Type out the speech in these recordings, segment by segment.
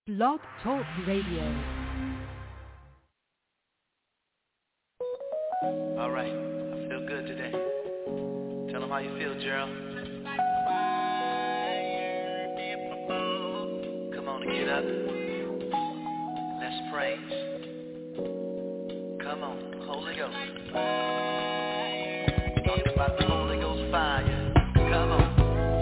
Blog Talk Radio. All right, I feel good today. Tell them how you feel, Gerald. Come on and get up. Let's praise. Come on, Holy Ghost. Talking about the Holy Ghost fire. Come on.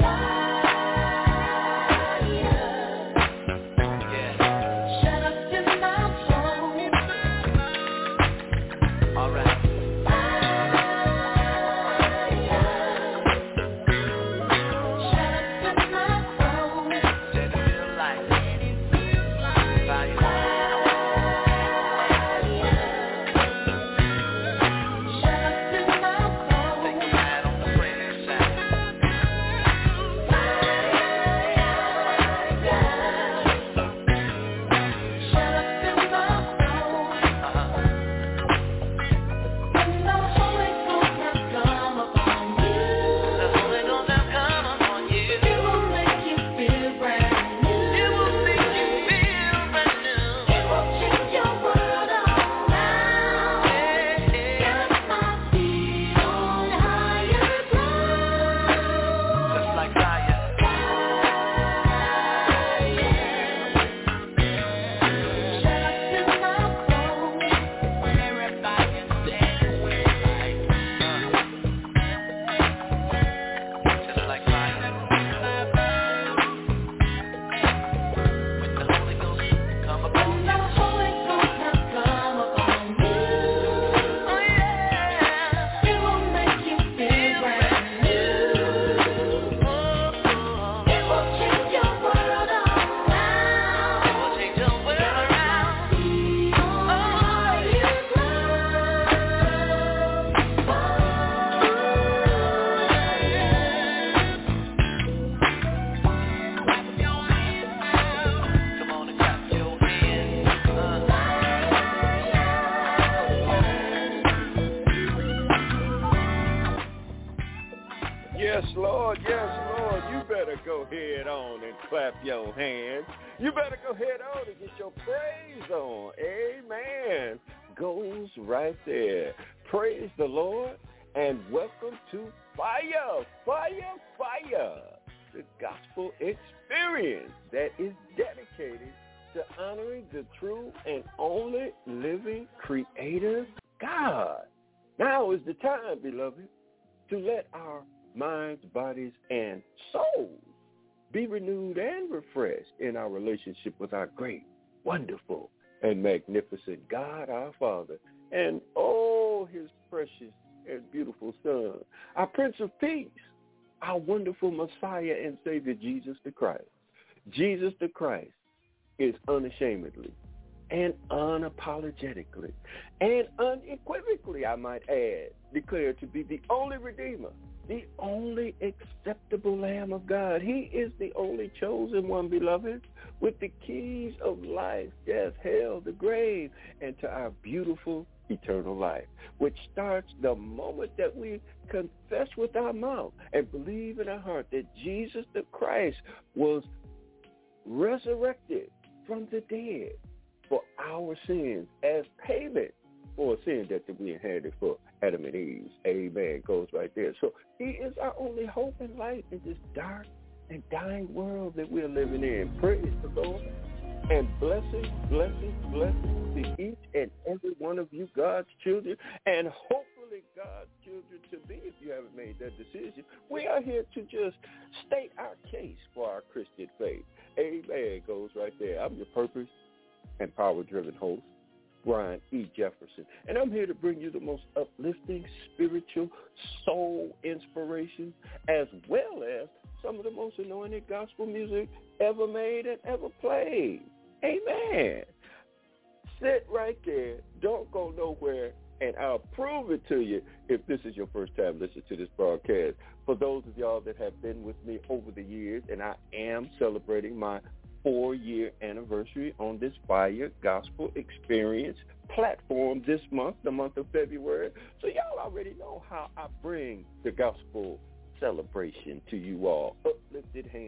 Clap your hands. You better go ahead on and get your praise on. Amen. Goes right there. Praise the Lord and welcome to Fire, Fire, Fire, the gospel experience that is dedicated to honoring the true and only living creator God. Now is the time, beloved, to let our minds, bodies, and souls be renewed and refreshed in our relationship with our great, wonderful, and magnificent God, our Father, and his precious and beautiful Son, our Prince of Peace, our wonderful Messiah and Savior, Jesus the Christ. Jesus the Christ is unashamedly and unapologetically and unequivocally, I might add, declared to be the only Redeemer, the only acceptable Lamb of God. He is the only chosen one, beloved, with the keys of life, death, hell, the grave, and to our beautiful eternal life, which starts the moment that we confess with our mouth and believe in our heart that Jesus the Christ was resurrected from the dead for our sins as payment for a sin that we inherited for Adam and Eve. Amen. Goes right there. So he is our only hope and light in this dark and dying world that we're living in. Praise the Lord. And blessings, blessings, blessings to each and every one of you, God's children, and hopefully God's children to be, if you haven't made that decision. We are here to just state our case for our Christian faith. Amen. Goes right there. I'm your purpose and power-driven host, Brian E. Jefferson, and I'm here to bring you the most uplifting, spiritual, soul inspiration, as well as some of the most anointed gospel music ever made and ever played. Amen. Sit right there. Don't go nowhere, and I'll prove it to you if this is your first time listening to this broadcast. For those of y'all that have been with me over the years, and I am celebrating my 4-year anniversary on this Fire Gospel Experience platform this month, the month of February. So y'all already know how I bring the gospel celebration to you all. Uplifted hands,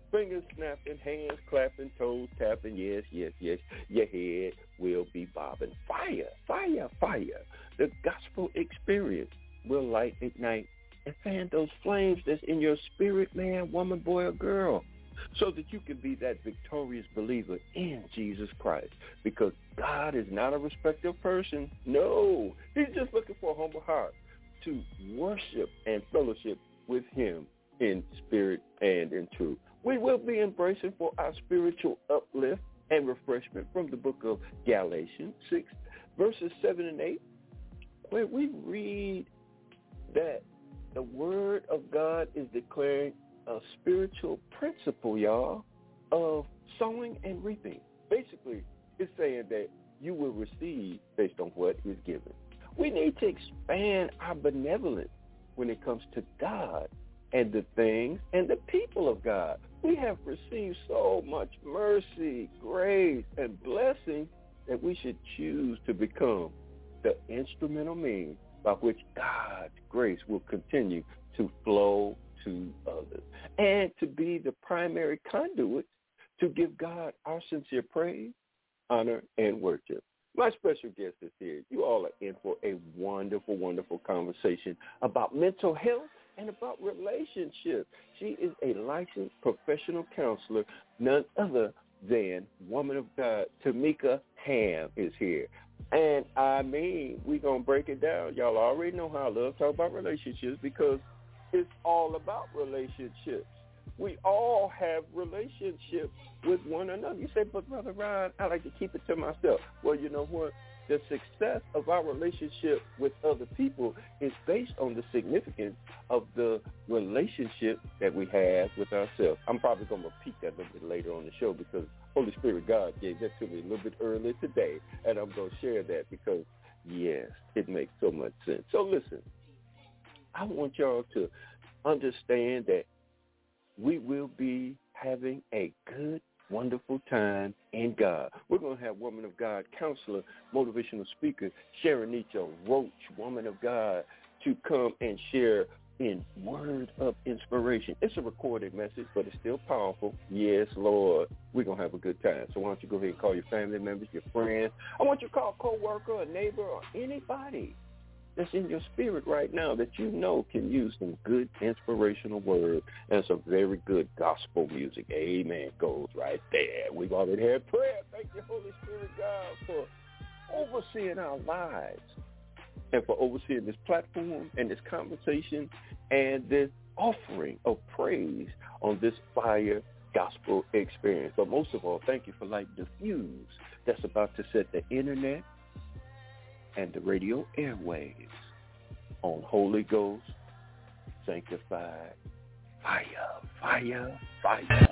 Fingers snapping, hands clapping, toes tapping, yes, yes, yes. Your head will be bobbing. Fire, fire, fire. The gospel experience will light, ignite, and fan those flames that's in your spirit, man, woman, boy, or girl, so that you can be that victorious believer in Jesus Christ. Because God is not a respecter of person. No, he's just looking for a humble heart to worship and fellowship with him in spirit and in truth. We will be embracing for our spiritual uplift and refreshment from the book of Galatians 6, verses 7 and 8, where we read that the word of God is declaring a spiritual principle, y'all, of sowing and reaping. Basically, it's saying that you will receive based on what is given. We need to expand our benevolence when it comes to God and the things and the people of God. We have received so much mercy, grace, and blessing that we should choose to become the instrumental means by which God's grace will continue to flow to others, and to be the primary conduit to give God our sincere praise, honor, and worship. My special guest is here. You all are in for a wonderful, wonderful conversation about mental health and about relationships. She is a licensed professional counselor, none other than woman of God, Tamika Ham is here. And I mean, we're going to break it down. Y'all already know how I love talk about relationships because it's all about relationships. We all have relationships with one another. You say, but Brother Ryan, I like to keep it to myself. Well, you know what? The success of our relationship with other people is based on the significance of the relationship that we have with ourselves. I'm probably going to repeat that a little bit later on the show because Holy Spirit God gave that to me a little bit earlier today, and I'm going to share that because, yes, it makes so much sense. So listen, I want y'all to understand that we will be having a good, wonderful time in God. We're going to have woman of God, counselor, motivational speaker, Sharonita Roach, woman of God, to come and share in word of inspiration. It's a recorded message, but it's still powerful. Yes, Lord, we're going to have a good time. So why don't you go ahead and call your family members, your friends. I want you to call a coworker, a neighbor, or anybody that's in your spirit right now that you know can use some good inspirational words and some very good gospel music. Amen. Goes right there. We've already had prayer. Thank you, Holy Spirit God, for overseeing our lives and for overseeing this platform and this conversation and this offering of praise on this fire gospel experience. But most of all, thank you for lighting the fuse that's about to set the internet and the radio airwaves on Holy Ghost sanctified fire, fire, fire.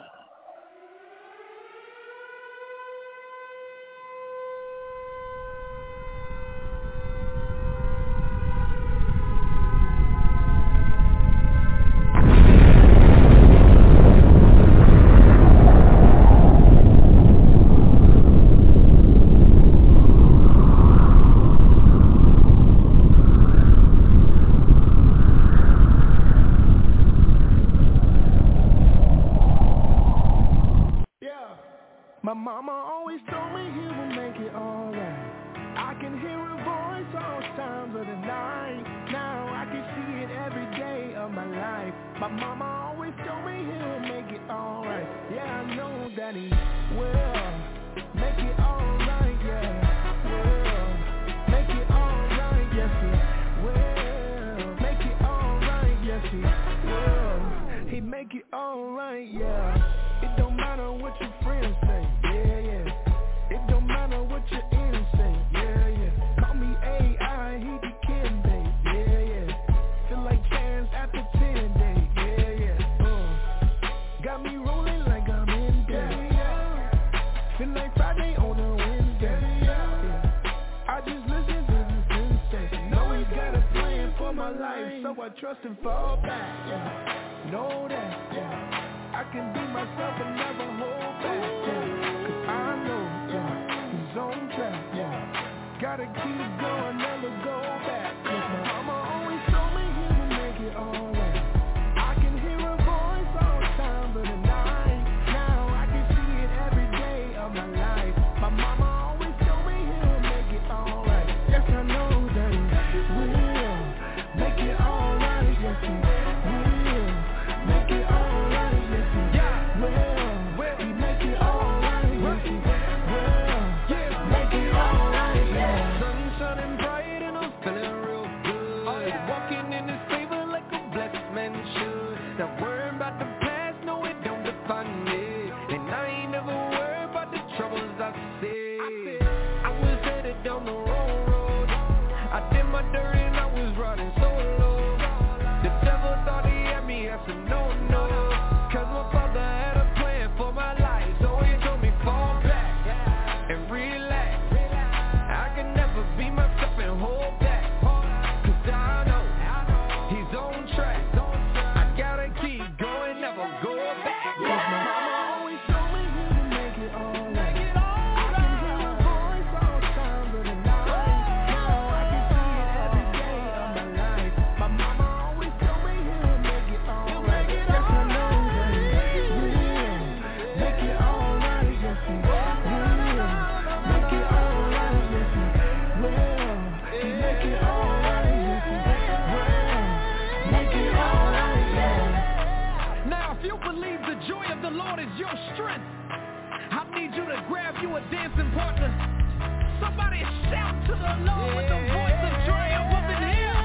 grab you a dancing partner. Somebody shout to the Lord with the voice of triumph up in here.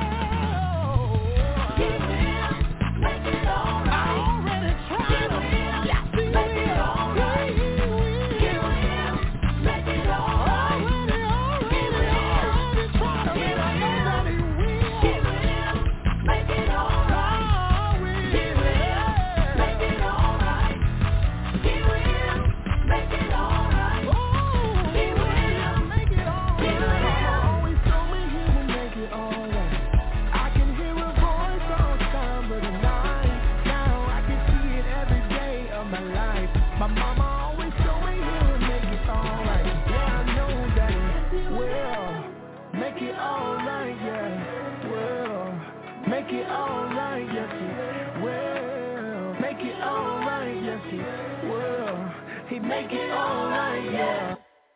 Give him, make it all right. I already tried him. Yes, he will. Make it all right. Give him, make it all right. Give him, tried him. Give him, give him, make it all right. Give him, make it all right. Give him, make it all right. Give him, make it all right. Always told me he would make it all right. I can hear a voice all the time, but at night, now I can see it every day of my life. My mama always told me he would make it all right. Yeah, I know that he will make it all right. Yeah, will make it all right. Yes, he will make it all right. Yes, he will. He make it all right. Yeah.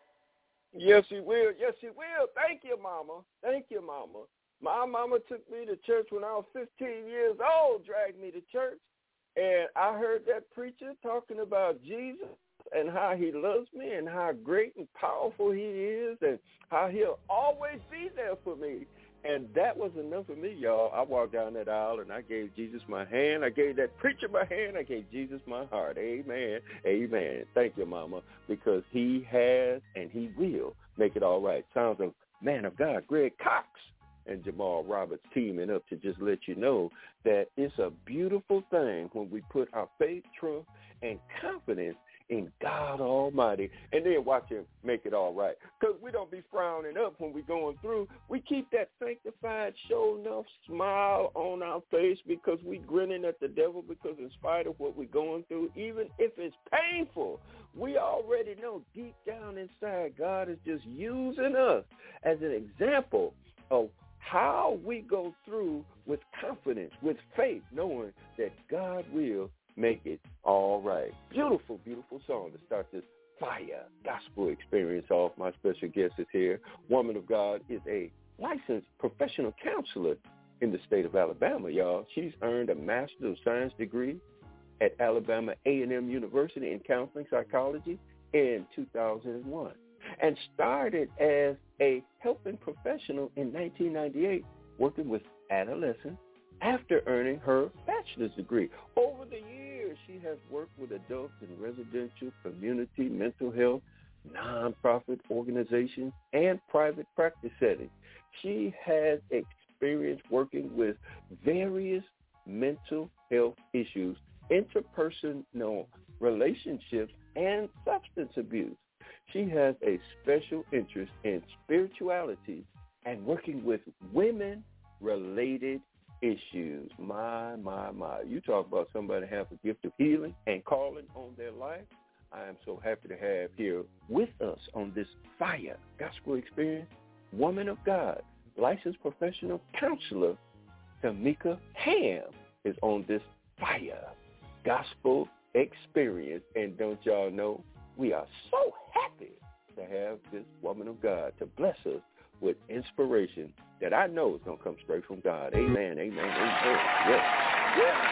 Yes, he will. Yes, he will. Thank you, Mama. Thank you, Mama. My mama took me to church when I was 15 years old, dragged me to church, and I heard that preacher talking about Jesus and how he loves me and how great and powerful he is and how he'll always be there for me. And that was enough for me, y'all. I walked down that aisle, and I gave Jesus my hand. I gave that preacher my hand. I gave Jesus my heart. Amen. Amen. Thank you, Mama, because he has and he will make it all right. Sounds of man of God, Greg Cox and Jamal Roberts teaming up to just let you know that it's a beautiful thing when we put our faith, trust, and confidence in God Almighty, and then watch him make it all right. Because we don't be frowning up when we're going through. We keep that sanctified, show enough smile on our face because we grinning at the devil, because in spite of what we're going through, even if it's painful, we already know deep down inside God is just using us as an example of how we go through with confidence, with faith, knowing that God will make it all right. Beautiful, beautiful song to start this fire gospel experience off. My special guest is here. Woman of God is a licensed professional counselor in the state of Alabama, y'all. She's earned a Master of Science degree at Alabama A&M University in counseling psychology in 2001 and started as a helping professional in 1998 working with adolescents after earning her bachelor's degree. Over the years, she has worked with adults in residential, community, mental health, nonprofit organizations, and private practice settings. She has experience working with various mental health issues, interpersonal relationships, and substance abuse. She has a special interest in spirituality and working with women-related issues. My. You talk about somebody have a gift of healing and calling on their life. I am so happy to have here with us on this fire gospel experience, woman of God, licensed professional counselor, Tamika Ham is on this fire gospel experience. And don't y'all know, we are so happy to have this woman of God to bless us with inspiration that I know is going to come straight from God. Amen, amen, amen. Yes.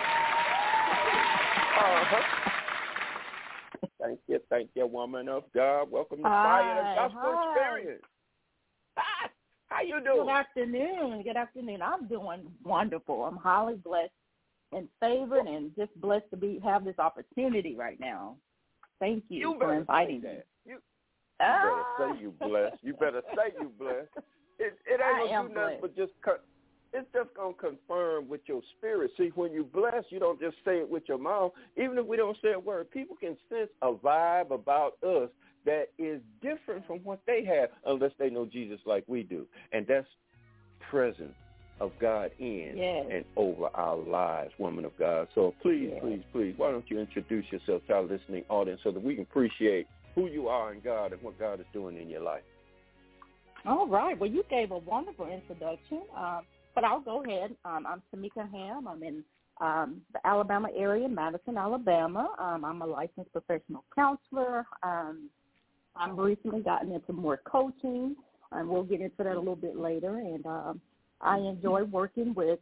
Thank you, woman of God. Welcome to Fire the Gospel Experience. Hi. How you doing? Good afternoon. I'm doing wonderful. I'm highly blessed and favored and just blessed to have this opportunity right now. Thank you for inviting me. You better say you blessed. You better say you blessed. It ain't going to do nothing but it's just going to confirm with your spirit. See, when you bless, you don't just say it with your mouth. Even if we don't say a word, people can sense a vibe about us that is different from what they have unless they know Jesus like we do. And that's presence of God in and over our lives, woman of God. So please, why don't you introduce yourself to our listening audience so that we can appreciate who you are in God and what God is doing in your life. All right. Well, you gave a wonderful introduction, but I'll go ahead. I'm Tamika Ham. I'm in the Alabama area, Madison, Alabama. I'm a licensed professional counselor. I've recently gotten into more coaching, and we'll get into that a little bit later. And I enjoy working with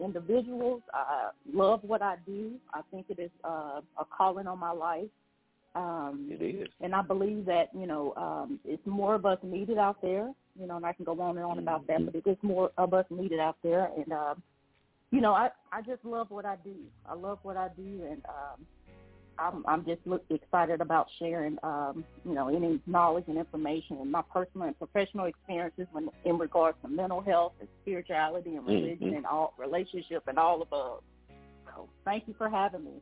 individuals. I love what I do. I think it is a calling on my life. It is. And I believe that, it's more of us needed out there, and I can go on and on about that, but it is more of us needed out there. And, I just love what I do. I love what I do, and I'm just excited about sharing, any knowledge and information and my personal and professional experiences in regards to mental health and spirituality and religion and all relationship and all above. So thank you for having me.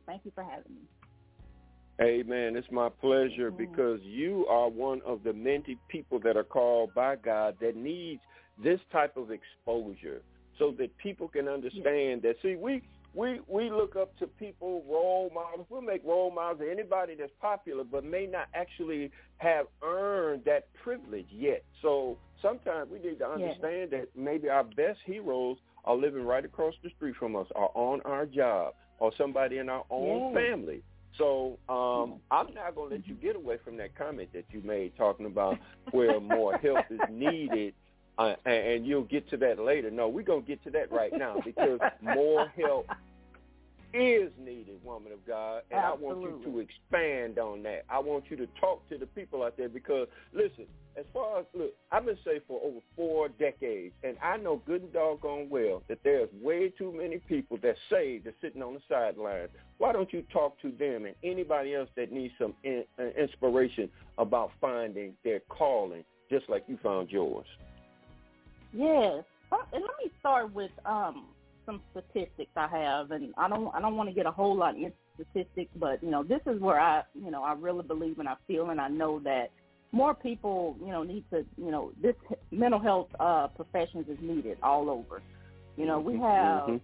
Amen. It's my pleasure because you are one of the many people that are called by God that needs this type of exposure so that people can understand that, see, we look up to people, role models. We'll make role models of anybody that's popular but may not actually have earned that privilege yet. So sometimes we need to understand that maybe our best heroes are living right across the street from us or on our job or somebody in our own family. So I'm not going to let you get away from that comment that you made talking about where more help is needed, and you'll get to that later. No, we're going to get to that right now because more help is needed, woman of God, and Absolutely. I want you to expand on that. I want you to talk to the people out there because, listen, as far as, look, I've been saved for over 4 decades, and I know good and doggone well that there's way too many people that's saved that's sitting on the sidelines. Why don't you talk to them and anybody else that needs some inspiration about finding their calling, just like you found yours? Yes. And let me start with some statistics I have, and I don't want to get a whole lot into statistics, but this is where I really believe and I feel and I know that more people need to this mental health professions is needed all over. We have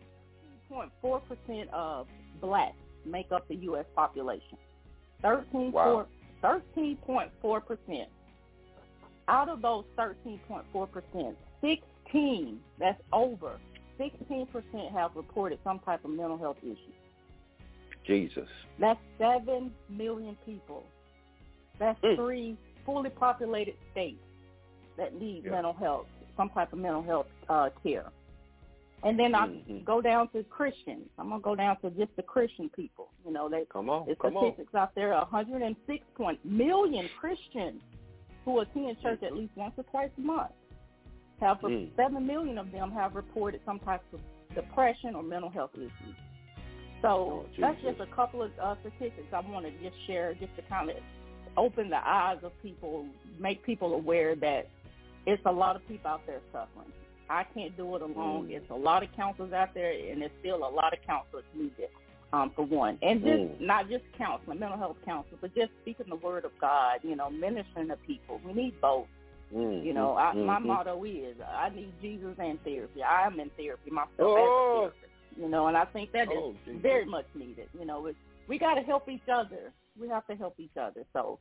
0.4% of blacks make up the U.S. population. 13.4%. Out of those 13.4%, 16, that's over 16% have reported some type of mental health issue. Jesus. That's 7 million people. That's 3 fully populated states that need mental health, some type of mental health care. And then I go down to Christians. I'm going to go down to just the Christian people. The statistics out there, 106 million Christians who attend church at least once or twice a month. 7 million of them have reported some type of depression or mental health issues. So that's just a couple of statistics I want to just share just to kind of open the eyes of people, make people aware that it's a lot of people out there suffering. I can't do it alone. It's a lot of counselors out there, and there's still a lot of counselors needed, for one. And just not just counseling, mental health counseling, but just speaking the word of God, ministering to people. We need both. My motto is I need Jesus and therapy. I am in therapy myself as a therapist, and I think that is very much needed. We got to help each other. We have to help each other. So,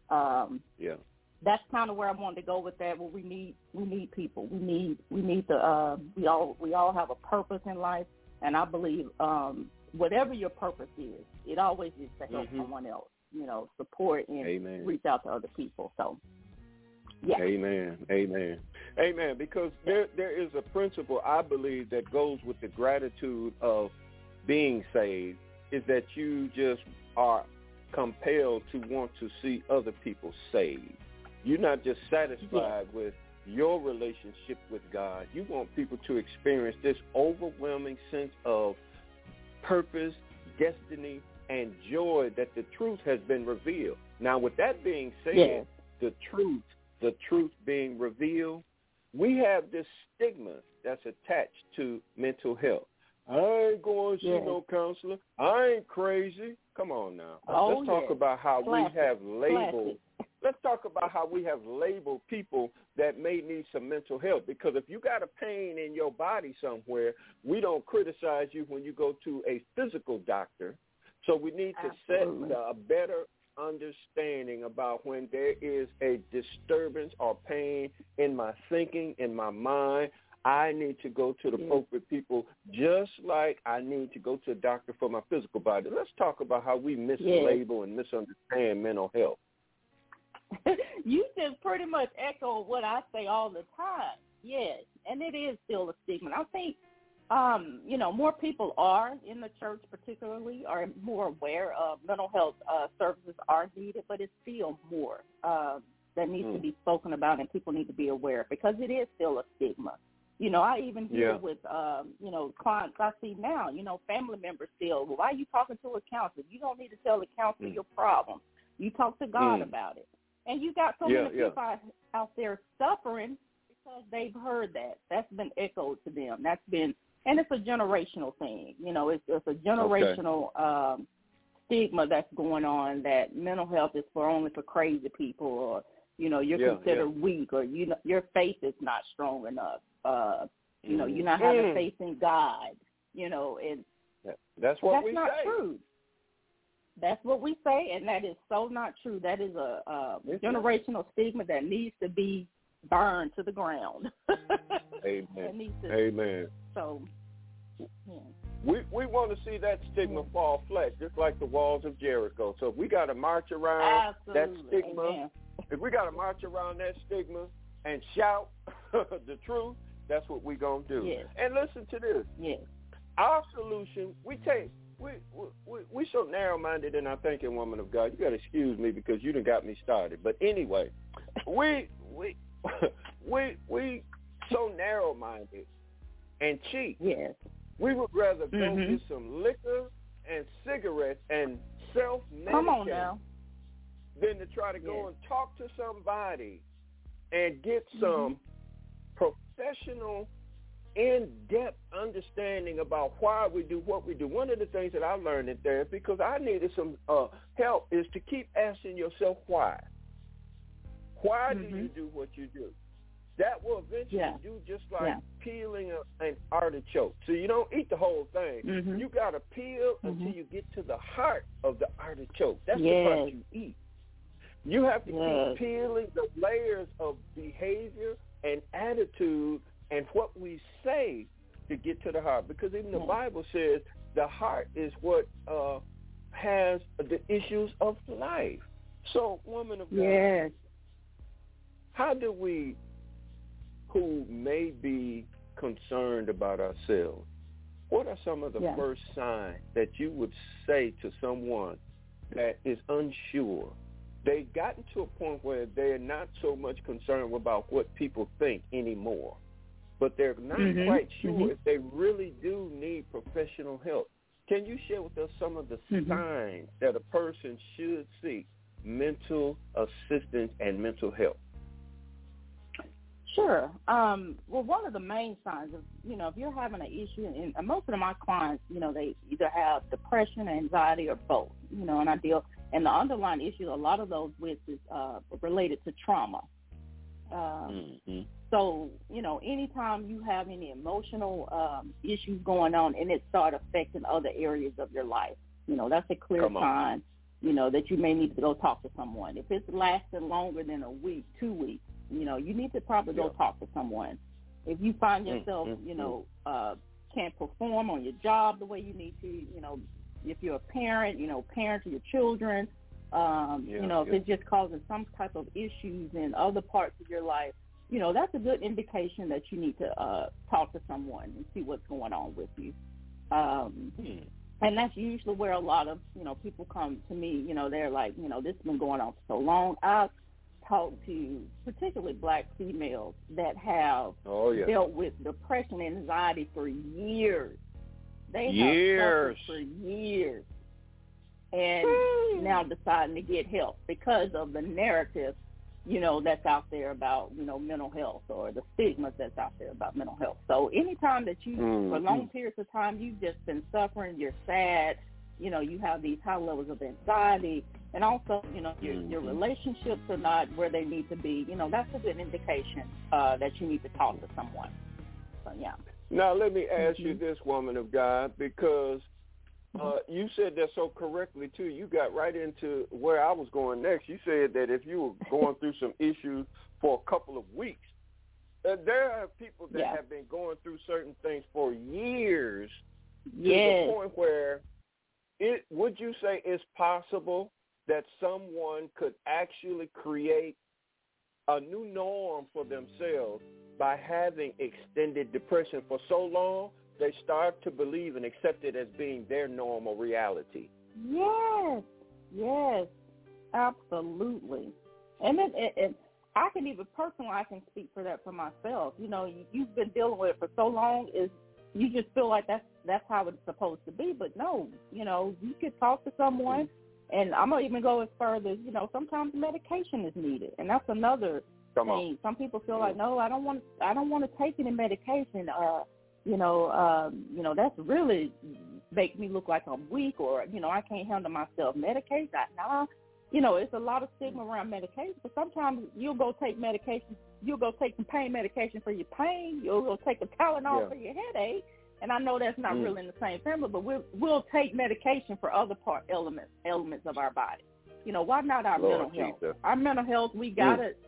that's kind of where I wanted to go with that. Well, we need people. We need to. We all have a purpose in life, and I believe whatever your purpose is, it always is to help someone else. Support and reach out to other people. So. Yeah. Amen. Because there is a principle, I believe, that goes with the gratitude of being saved, is that you just are compelled to want to see other people saved. You're not just satisfied with your relationship with God. You want people to experience this overwhelming sense of purpose, destiny, and joy that the truth has been revealed. Now, with that being said, the truth being revealed, we have this stigma that's attached to mental health. I ain't going to see no counselor. I ain't crazy. Come on now. Let's talk about how we have labeled. Let's talk about how we have labeled people that may need some mental help. Because if you got a pain in your body somewhere, we don't criticize you when you go to a physical doctor. So we need to set a better understanding about when there is a disturbance or pain in my thinking, in my mind. I need to go to the appropriate people, just like I need to go to a doctor for my physical body. Let's talk about how we mislabel and misunderstand mental health. You just pretty much echo what I say all the time. Yes, and it is still a stigma. I think more people are in the church particularly are more aware of mental health services are needed, but it's still more that needs to be spoken about and people need to be aware because it is still a stigma. I even hear with, clients I see now, family members still, well, why are you talking to a counselor? You don't need to tell the counselor your problem. You talk to God about it. And you got so many people out there suffering because they've heard that. That's been echoed to them. And it's a generational thing. It's a generational stigma that's going on that mental health is only for crazy people or, you're considered weak or, your faith is not strong enough. You're not having faith in God, and that's what we say. That's not true. That's what we say, and that is so not true. That is a generational stigma that needs to be burned to the ground. Amen. Amen. So, we want to see that stigma fall flat, just like the walls of Jericho. So if we got to march around that stigma, if we got to march around that stigma and shout the truth, that's what we're going to do. Yes. And listen to this. Yes. Our solution, we so narrow-minded in our thinking, woman of God. You got to excuse me because you done got me started. But anyway, we so narrow-minded and cheap. Yes. We would rather go get some liquor and cigarettes and self-medicate than to try to go and talk to somebody and get some professional, in-depth understanding about why we do what we do. One of the things that I learned in therapy, because I needed some help, is to keep asking yourself why. Why do you do what you do? That will eventually do just like peeling an artichoke. So you don't eat the whole thing. You got to peel until you get to the heart of the artichoke. That's the part you eat. You have to keep peeling the layers of behavior and attitude and what we say to get to the heart. Because even the Bible says the heart is what has the issues of life. So, woman of God, how do we, who may be concerned about ourselves, what are some of the first signs that you would say to someone that is unsure? They've gotten to a point where they're not so much concerned about what people think anymore, but they're not quite sure if they really do need professional help. Can you share with us some of the signs that a person should seek mental assistance and mental help? Sure. Well, one of the main signs of, if you're having an issue, and most of my clients, they either have depression, anxiety, or both, and I deal, and the underlying issue, a lot of those with is related to trauma. So, anytime you have any emotional issues going on and it start affecting other areas of your life, that's a clear sign, that you may need to go talk to someone. If it's lasting longer than a week, 2 weeks, you need to probably go talk to someone. If you find yourself, can't perform on your job the way you need to, if you're a parent, parent to your children, if it's just causing some type of issues in other parts of your life, that's a good indication that you need to talk to someone and see what's going on with you. And that's usually where a lot of, people come to me, they're like, this has been going on for so long. I've talked to particularly black females that have dealt with depression and anxiety for years. They have suffered for years and now deciding to get help because of the narrative, that's out there about, mental health or the stigmas that's out there about mental health. So anytime that you, for long periods of time, you've just been suffering, you're sad, you have these high levels of anxiety, and also, your relationships are not where they need to be, that's a good indication that you need to talk to someone. So, Now, let me ask you this, woman of God, because you said that so correctly, too. You got right into where I was going next. You said that if you were going through some issues for a couple of weeks, there are people that have been going through certain things for years to the point where would you say it's possible that someone could actually create a new norm for themselves by having extended depression for so long? they start to believe and accept it as being their normal reality. Yes, yes, absolutely. And I can even personally, I can speak for that for myself. You know, you've been dealing with it for so long, you just feel like that's how it's supposed to be. But no, you know, you could talk to someone, and I'm gonna even go as further as, you know, sometimes medication is needed, and that's another thing. Some people feel like, no, I don't want to take any medication. You know, that's really make me look like I'm weak, or, you know, I can't handle myself. Medication, nah. You know, it's a lot of stigma around medication, but sometimes you'll go take medication. You'll go take some pain medication for your pain. You'll go take a Tylenol for your headache. And I know that's not really in the same family, but we'll take medication for other elements of our body. You know, why not our mental health? Our mental health, we got it.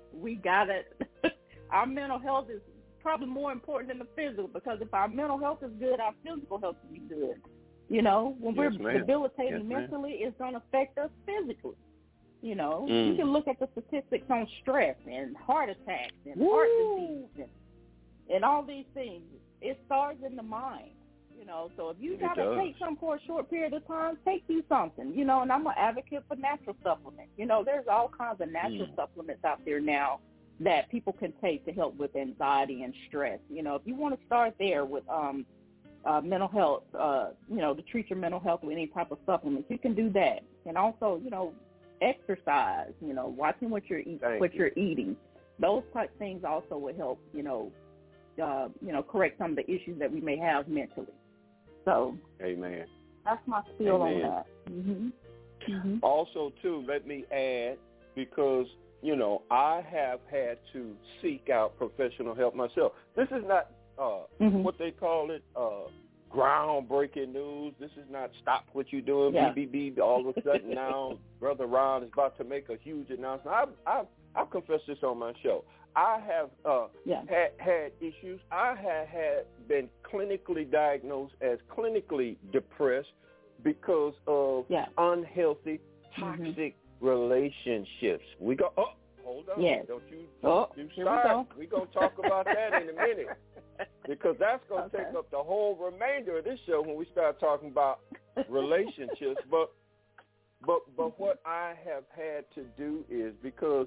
Our mental health is probably more important than the physical, because if our mental health is good, our physical health will be good. You know, when we're debilitating mentally, it's going to affect us physically. You know, you can look at the statistics on stress and heart attacks and heart disease and all these things. It starts in the mind, you know. So if you got to take something for a short period of time, take you something, you know. And I'm an advocate for natural supplements. You know, there's all kinds of natural supplements out there now that people can take to help with anxiety and stress. You know, if you want to start there with mental health, you know, to treat your mental health with any type of supplements, you can do that. And also, you know, exercise, you know, watching what you're eating. Those type things also would help, you know, correct some of the issues that we may have mentally. So, amen. That's my spiel on that. Mm-hmm. Also, too, let me add, because, you know, I have had to seek out professional help myself. This is not what they call it, groundbreaking news. This is not stop what you're doing, BBB. All of a sudden now, Brother Ron is about to make a huge announcement. I've confessed this on my show. I have had issues. I had been clinically diagnosed as clinically depressed because of unhealthy, toxic relationships. We go, hold on. Don't you start. We're going to talk about that in a minute, because that's going to take up the whole remainder of this show when we start talking about relationships. But what I have had to do is, because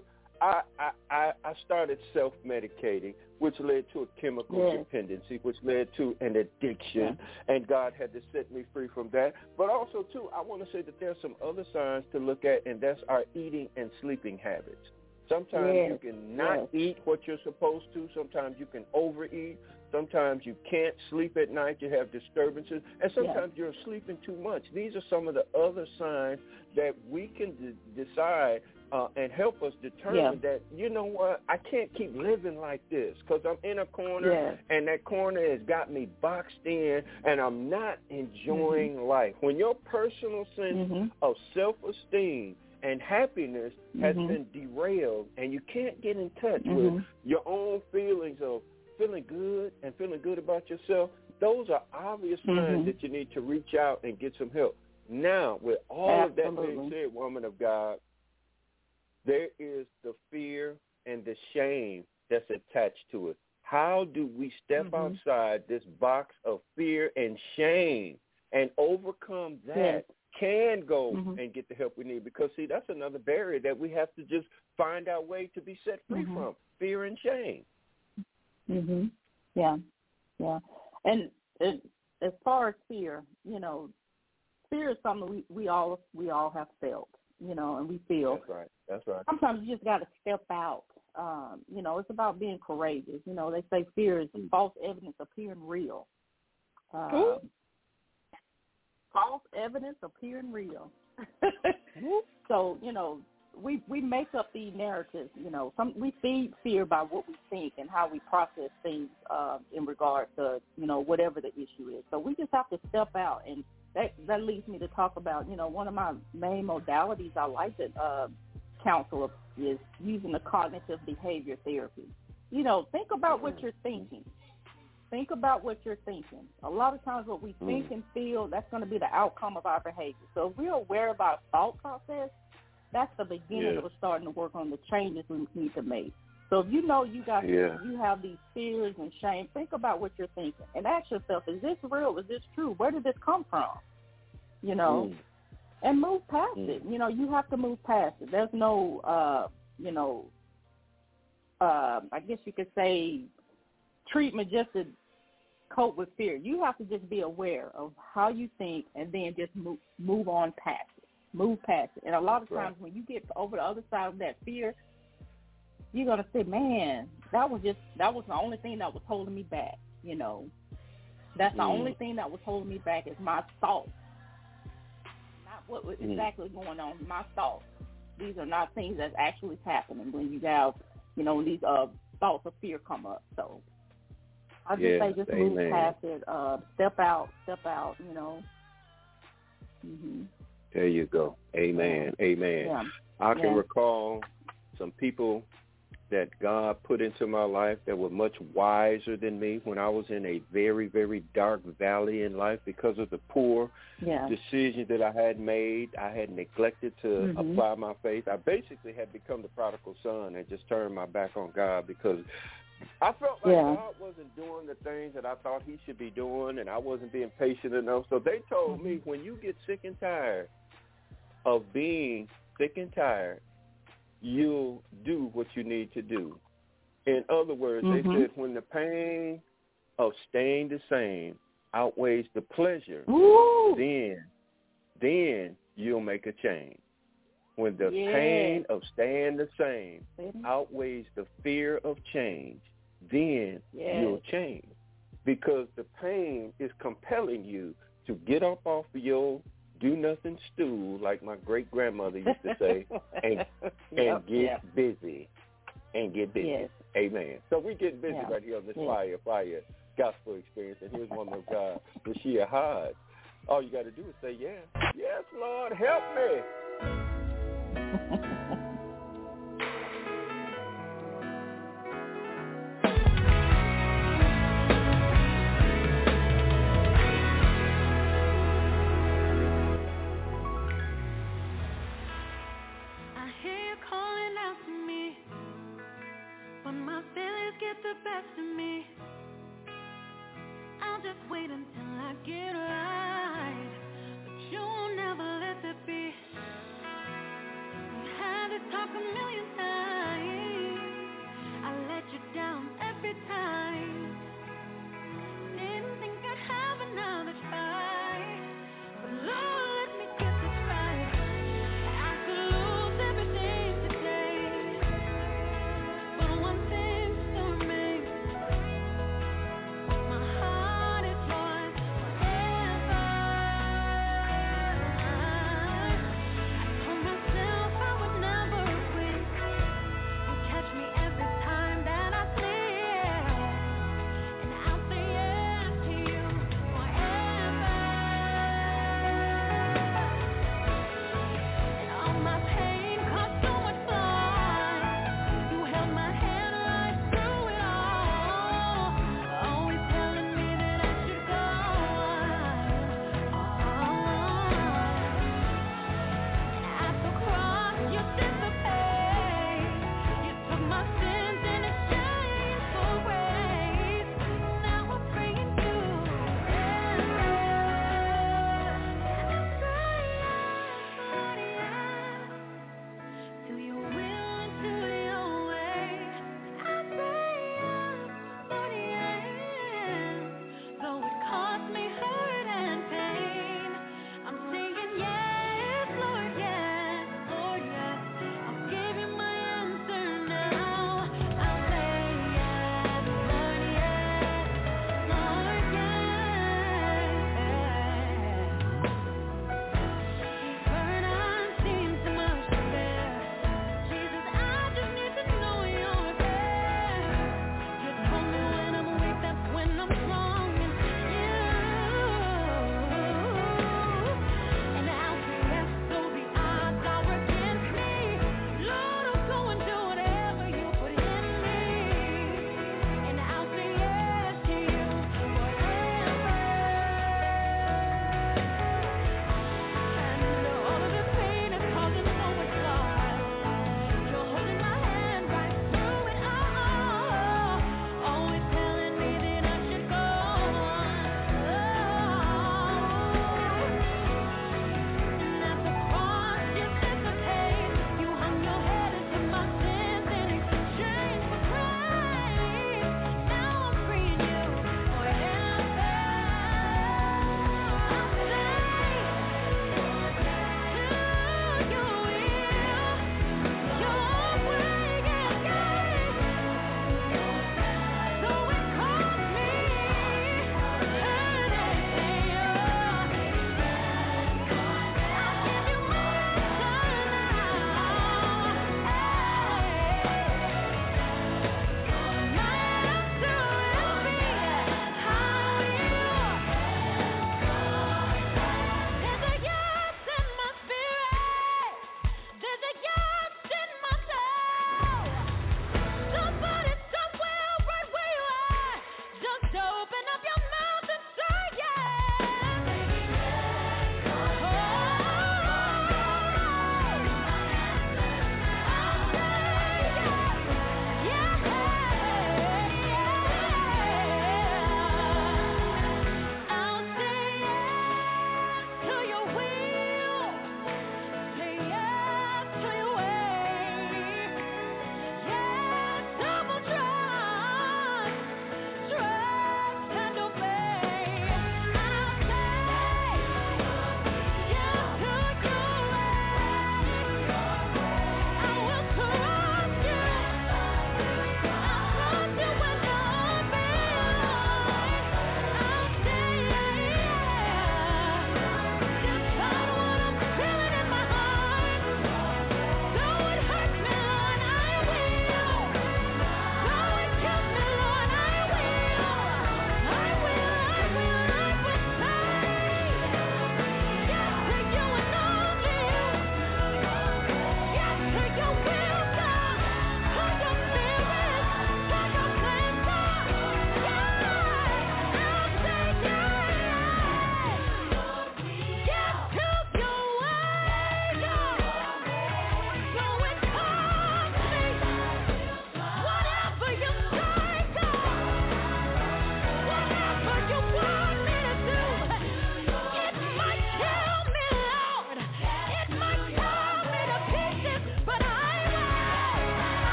I started self-medicating, which led to a chemical dependency, which led to an addiction, and God had to set me free from that. But also, too, I want to say that there's some other signs to look at, and that's our eating and sleeping habits. Sometimes you can not eat what you're supposed to. Sometimes you can overeat. Sometimes you can't sleep at night. You have disturbances. And sometimes you're sleeping too much. These are some of the other signs that we can decide and help us determine that, you know what, I can't keep living like this, because I'm in a corner and that corner has got me boxed in and I'm not enjoying life. When your personal sense of self-esteem and happiness has been derailed and you can't get in touch with your own feelings of feeling good and feeling good about yourself, those are obvious signs that you need to reach out and get some help. Now, with all of that being said, woman of God, there is the fear and the shame that's attached to it. How do we step outside this box of fear and shame and overcome that? Can go and get the help we need? Because, see, that's another barrier that we have to just find our way to be set free from, fear and shame. And as far as fear, you know, fear is something we all have felt, you know, and we feel. That's right. Sometimes you just got to step out. You know, it's about being courageous. You know, they say fear is false evidence appearing real. False evidence appearing real. So, you know, we make up these narratives. You know, we feed fear by what we think and how we process things in regards to, you know, whatever the issue is. So we just have to step out, and that leads me to talk about, you know, one of my main modalities I like to counsel is using the cognitive behavior therapy. You know, think about what you're thinking. Think about what you're thinking. A lot of times what we think and feel, that's going to be the outcome of our behavior. So if we're aware of our thought process, that's the beginning of starting to work on the changes we need to make. So if you know you got Yeah. you have these fears and shame, think about what you're thinking and ask yourself, is this real? Is this true? Where did this come from? You know, and move past it. You know, you have to move past it. There's no, you know, I guess you could say treatment just to cope with fear. You have to just be aware of how you think and then just move on past it. Move past it. And a lot of times when you get over the other side of that fear, you're going to say, man, that was the only thing that was holding me back, you know. That's the only thing that was holding me back is my thoughts. Not what was exactly going on, my thoughts. These are not things that's actually happening when you have, you know, when these thoughts of fear come up. So I just say just move past it, step out, you know. There you go. Amen. Amen. Yeah. I can recall some people that God put into my life that were much wiser than me when I was in a very, very dark valley in life because of the poor decisions that I had made. I had neglected to apply my faith. I basically had become the prodigal son and just turned my back on God because I felt like God wasn't doing the things that I thought he should be doing, and I wasn't being patient enough. So they told me, when you get sick and tired of being sick and tired, you'll do what you need to do. In other words, they said when the pain of staying the same outweighs the pleasure, then you'll make a change. When the pain of staying the same outweighs the fear of change, then you'll change. Because the pain is compelling you to get up off of your do-nothing stool, like my great-grandmother used to say, and get busy. And get busy. Yes. Amen. So we get busy right here on this Fire Gospel Experience. And here's woman of God, Rashia Hodge. All you got to do is say, yes, Lord, help me. The best of me, I'll just wait until I get right, but you won't never let that be.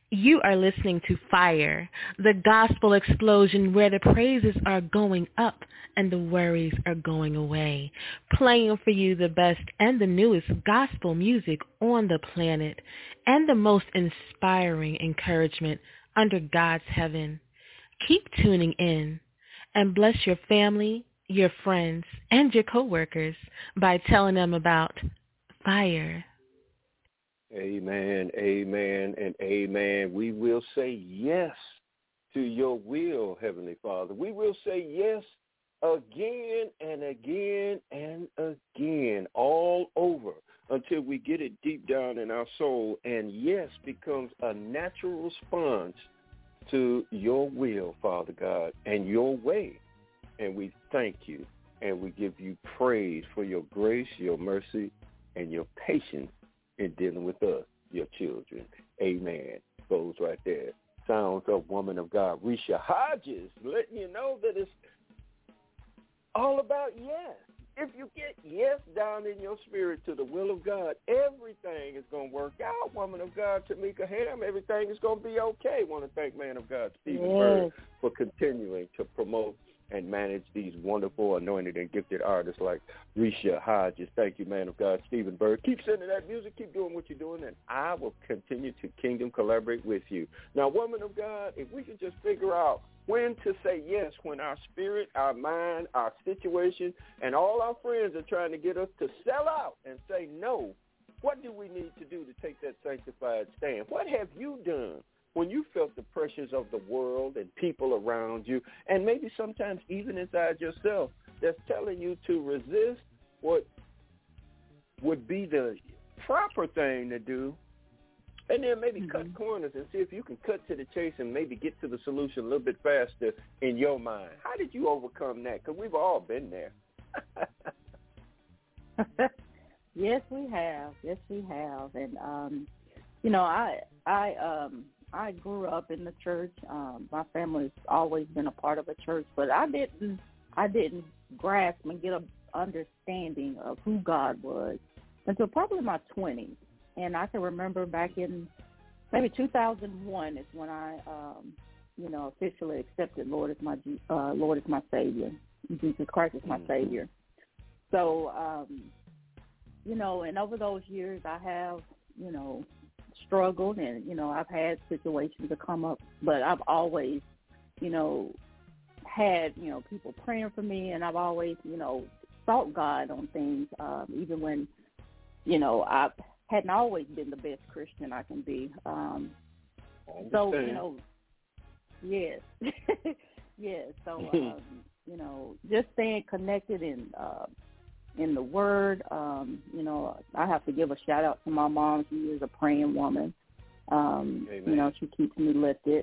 You are listening to Fire, the gospel explosion where the praises are going up and the worries are going away. Playing for you the best and the newest gospel music on the planet and the most inspiring encouragement under God's heaven. Keep tuning in and bless your family, your friends, and your coworkers by telling them about Fire. Amen, amen, and amen. We will say yes to your will, Heavenly Father. We will say yes again and again and again, all over, until we get it deep down in our soul, and yes becomes a natural response to your will, Father God, and your way. And we thank you, and we give you praise for your grace, your mercy, and your patience in dealing with us, your children. Amen. Goes right there. Sounds of woman of God, Risha Hodges, letting you know that it's all about yes. If you get yes down in your spirit to the will of God, everything is going to work out. Woman of God, Tamika Ham, everything is going to be okay. Want to thank man of God, Stephen Bird, for continuing to promote and manage these wonderful, anointed, and gifted artists like Risha Hodges. Thank you, man of God, Stephen Bird. Keep sending that music. Keep doing what you're doing, and I will continue to kingdom collaborate with you. Now, woman of God, if we could just figure out when to say yes, when our spirit, our mind, our situation, and all our friends are trying to get us to sell out and say no, what do we need to do to take that sanctified stand? What have you done when you felt the pressures of the world and people around you, and maybe sometimes even inside yourself, that's telling you to resist what would be the proper thing to do, and then maybe cut corners and see if you can cut to the chase and maybe get to the solution a little bit faster in your mind? How did you overcome that? Because we've all been there. Yes, we have. Yes, we have. And, I grew up in the church. My family's always been a part of a church, but I didn't grasp and get an understanding of who God was until probably my 20s. And I can remember back in maybe 2001 is when I, officially accepted Lord as my Savior. Jesus Christ is my Savior. So, and over those years I have, struggled, and I've had situations that come up, but I've always had people praying for me, and I've always sought God on things, even when I hadn't always been the best Christian I can be. Yes. Yes. So just staying connected in the Word. I have to give a shout out to my mom. She is a praying woman. She keeps me lifted.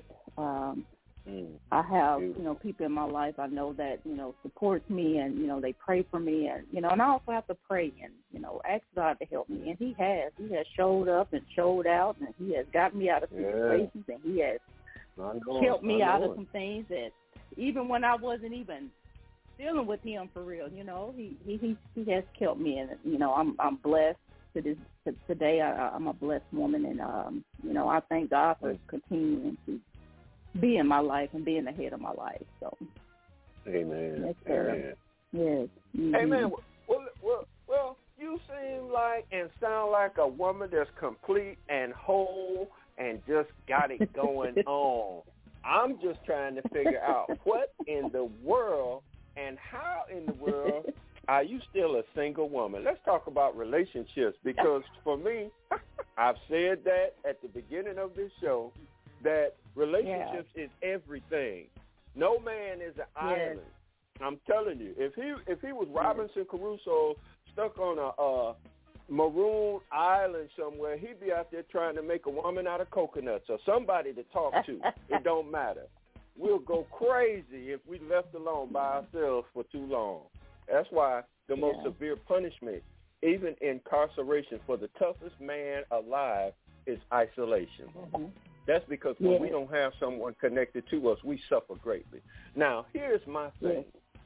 I have, people in my life I know that, supports me, and, they pray for me, and I also have to pray and, ask God to help me. And he has showed up and showed out, and he has gotten me out of situations, and he has helped me out of some things that even when I wasn't even dealing with him for real, he has kept me, and I'm blessed today. I'm a blessed woman, and I thank God for continuing to be in my life and being the head of my life. So, amen. Yes, sir. Amen. Yes. Mm-hmm. Amen. Well, you seem like and sound like a woman that's complete and whole and just got it going on. I'm just trying to figure out what in the world and how in the world are you still a single woman? Let's talk about relationships, because for me, I've said that at the beginning of this show, that relationships is everything. No man is an island. I'm telling you, if he was Robinson Crusoe stuck on a maroon island somewhere, he'd be out there trying to make a woman out of coconuts or somebody to talk to. It don't matter. We'll go crazy if we left alone by ourselves for too long. That's why the most severe punishment, even incarceration for the toughest man alive, is isolation. Mm-hmm. That's because when we don't have someone connected to us, we suffer greatly. Now, here's my thing.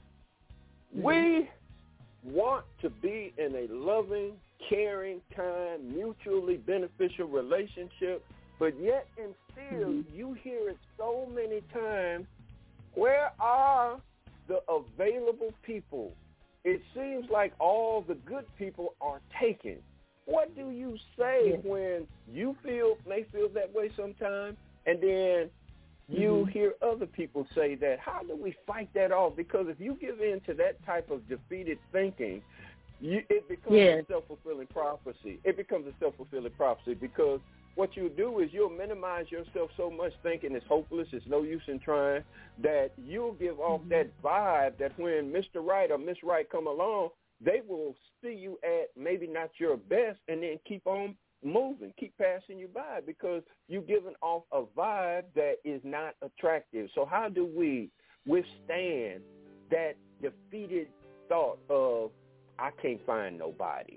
We want to be in a loving, caring, kind, mutually beneficial relationship, But yet and still, you hear it so many times. Where are the available people? It seems like all the good people are taken. What do you say when you may feel that way sometimes, and then you hear other people say that? How do we fight that off? Because if you give in to that type of defeated thinking, it becomes a self-fulfilling prophecy. It becomes a self-fulfilling prophecy because what you do is you'll minimize yourself so much thinking it's hopeless, it's no use in trying, that you'll give off that vibe that when Mr. Right or Miss Right come along, they will see you at maybe not your best and then keep on moving, keep passing you by because you're giving off a vibe that is not attractive. So how do we withstand that defeated thought of, I can't find nobody?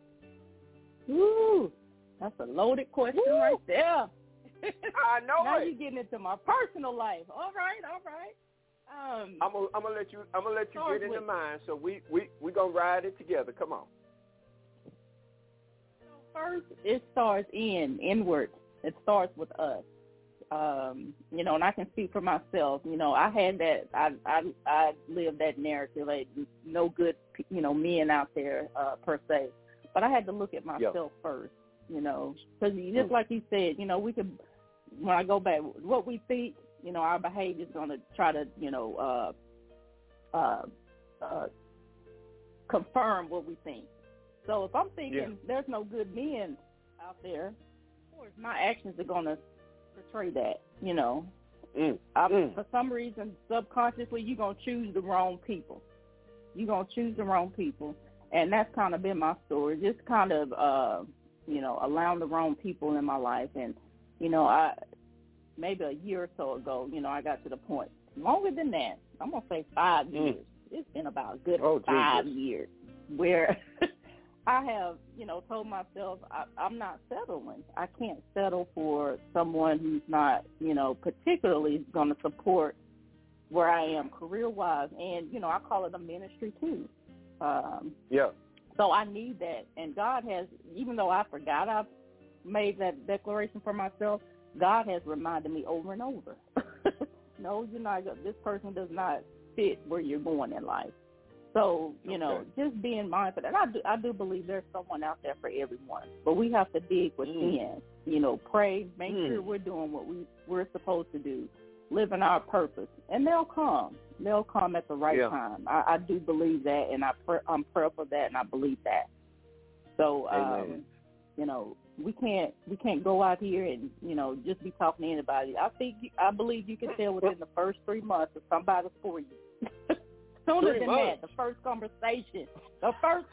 Ooh, that's a loaded question right there. I know now it. You're getting into my personal life. All right. I'm gonna let you get into mine. So we gonna ride it together. Come on. First, it starts inward. It starts with us. And I can speak for myself. I had that. I lived that narrative. Like no good, men out there per se. But I had to look at myself first. Because just like you said, we could. When I go back, what we think, our behavior is going to try to, confirm what we think. So if I'm thinking there's no good men out there, of course my actions are going to portray that, For some reason, subconsciously, you're going to choose the wrong people. And that's kind of been my story, just kind of, allowing the wrong people in my life. And, maybe a year or so ago, I got to the point, longer than that, I'm going to say 5 years. It's been about a good 5 years where I have, told myself I'm not settling. I can't settle for someone who's not, particularly going to support where I am career-wise. And, I call it a ministry too. So I need that. And God has, even though I forgot I've made that declaration for myself, God has reminded me over and over. No, you're not. This person does not fit where you're going in life. So, just being mindful. And I do believe there's someone out there for everyone. But we have to dig within, pray, make sure we're doing what we're supposed to do, living our purpose. And they'll come. They'll come at the right time. I do believe that, and I'm prayerful for that, and I believe that. So, we can't go out here and, just be talking to anybody. I believe you can tell within the first 3 months if somebody's for you. Sooner than that, the first conversation. For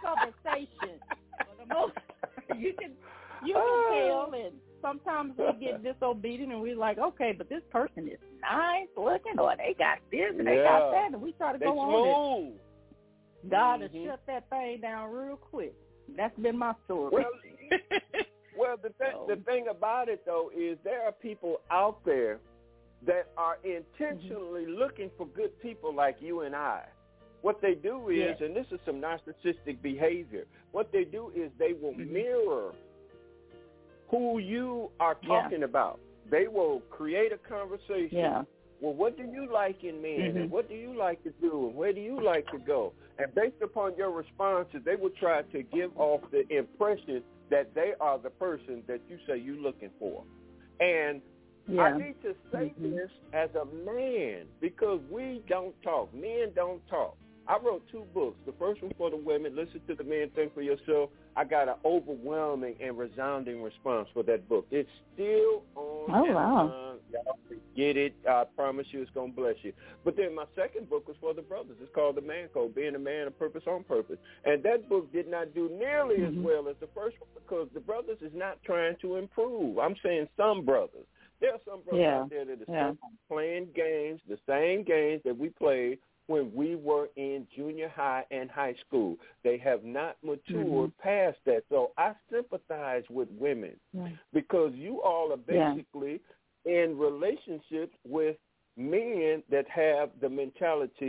the most, you can tell, and sometimes we get disobedient and we're like, okay, but this person is nice looking, or they got this and they got that, and we try to go on. And God has shut that thing down real quick. That's been my story. Well, the thing about it, though, is there are people out there that are intentionally looking for good people like you and I. What they do is, and this is some narcissistic behavior, what they do is they will mirror who you are talking about. They will create a conversation. Well, what do you like in men? And what do you like to do? And where do you like to go? And based upon your responses, they will try to give off the impression that they are the person that you say you're looking for. And I need to say this as a man because we don't talk. Men don't talk. I wrote 2 books. The first one for the women, Listen to the Men, Think for Yourself. I got an overwhelming and resounding response for that book. It's still on Amazon. Y'all can get it. I promise you it's going to bless you. But then my second book was for the brothers. It's called The Man Code, Being a Man of Purpose on Purpose. And that book did not do nearly as well as the first one because the brothers is not trying to improve. I'm saying some brothers. There are some brothers out there that are still playing games, the same games that we played when we were in junior high and high school. They have not matured past that. So I sympathize with women because you all are basically in relationships with men that have the mentality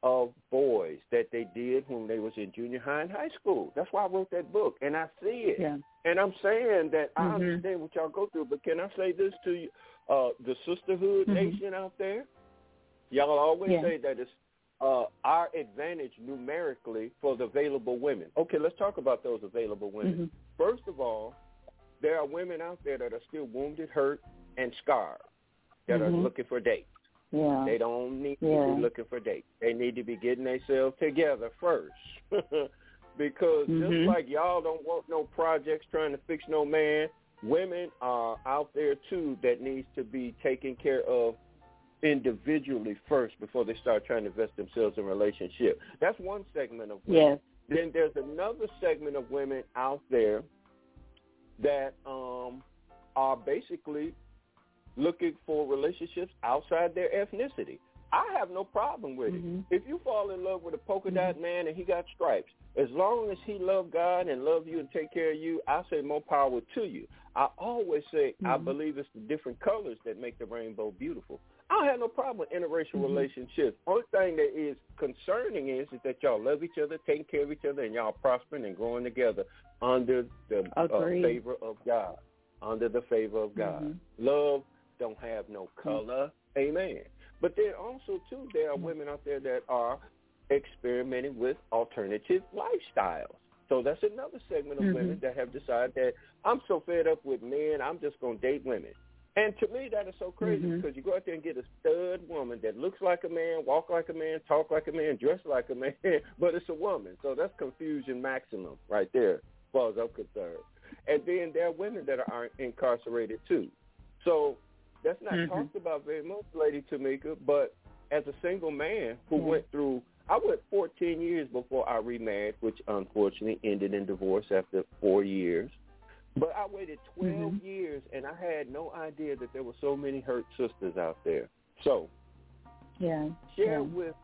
of boys that they did when they was in junior high and high school. That's why I wrote that book, and I see it. Yeah. And I'm saying that I understand what y'all go through, but can I say this to you, the sisterhood nation out there? Y'all always say that it's our advantage numerically for the available women. Okay, let's talk about those available women. First of all, there are women out there that are still wounded, hurt, and scarred that are looking for dates. Yeah. They don't need to be looking for dates. They need to be getting themselves together first. Because just like y'all don't want no projects trying to fix no man, women are out there, too, that needs to be taken care of individually first before they start trying to invest themselves in a relationship. That's one segment of women. Yes. Then there's another segment of women out there that are basically looking for relationships outside their ethnicity. I have no problem with it. If you fall in love with a polka dot man and he got stripes, as long as he love God and love you and take care of you, I say more power to you. I always say I believe it's the different colors that make the rainbow beautiful. I don't have no problem with interracial relationships. Only thing that is concerning is that y'all love each other, taking care of each other, and y'all prospering and growing together under the favor of God. Under the favor of God. Love don't have no color. Amen. But then also, too, there are women out there that are experimenting with alternative lifestyles. So that's another segment of women that have decided that I'm so fed up with men, I'm just going to date women. And to me, that is so crazy because you go out there and get a stud woman that looks like a man, walk like a man, talk like a man, dress like a man, but it's a woman. So that's confusion maximum right there, as far as I'm concerned. And then there are women that are incarcerated, too. So that's not talked about very much, Lady Tamika, but as a single man who went through, I went 14 years before I remarried, which unfortunately ended in divorce after 4 years. But I waited 12 years, and I had no idea that there were so many hurt sisters out there. So share with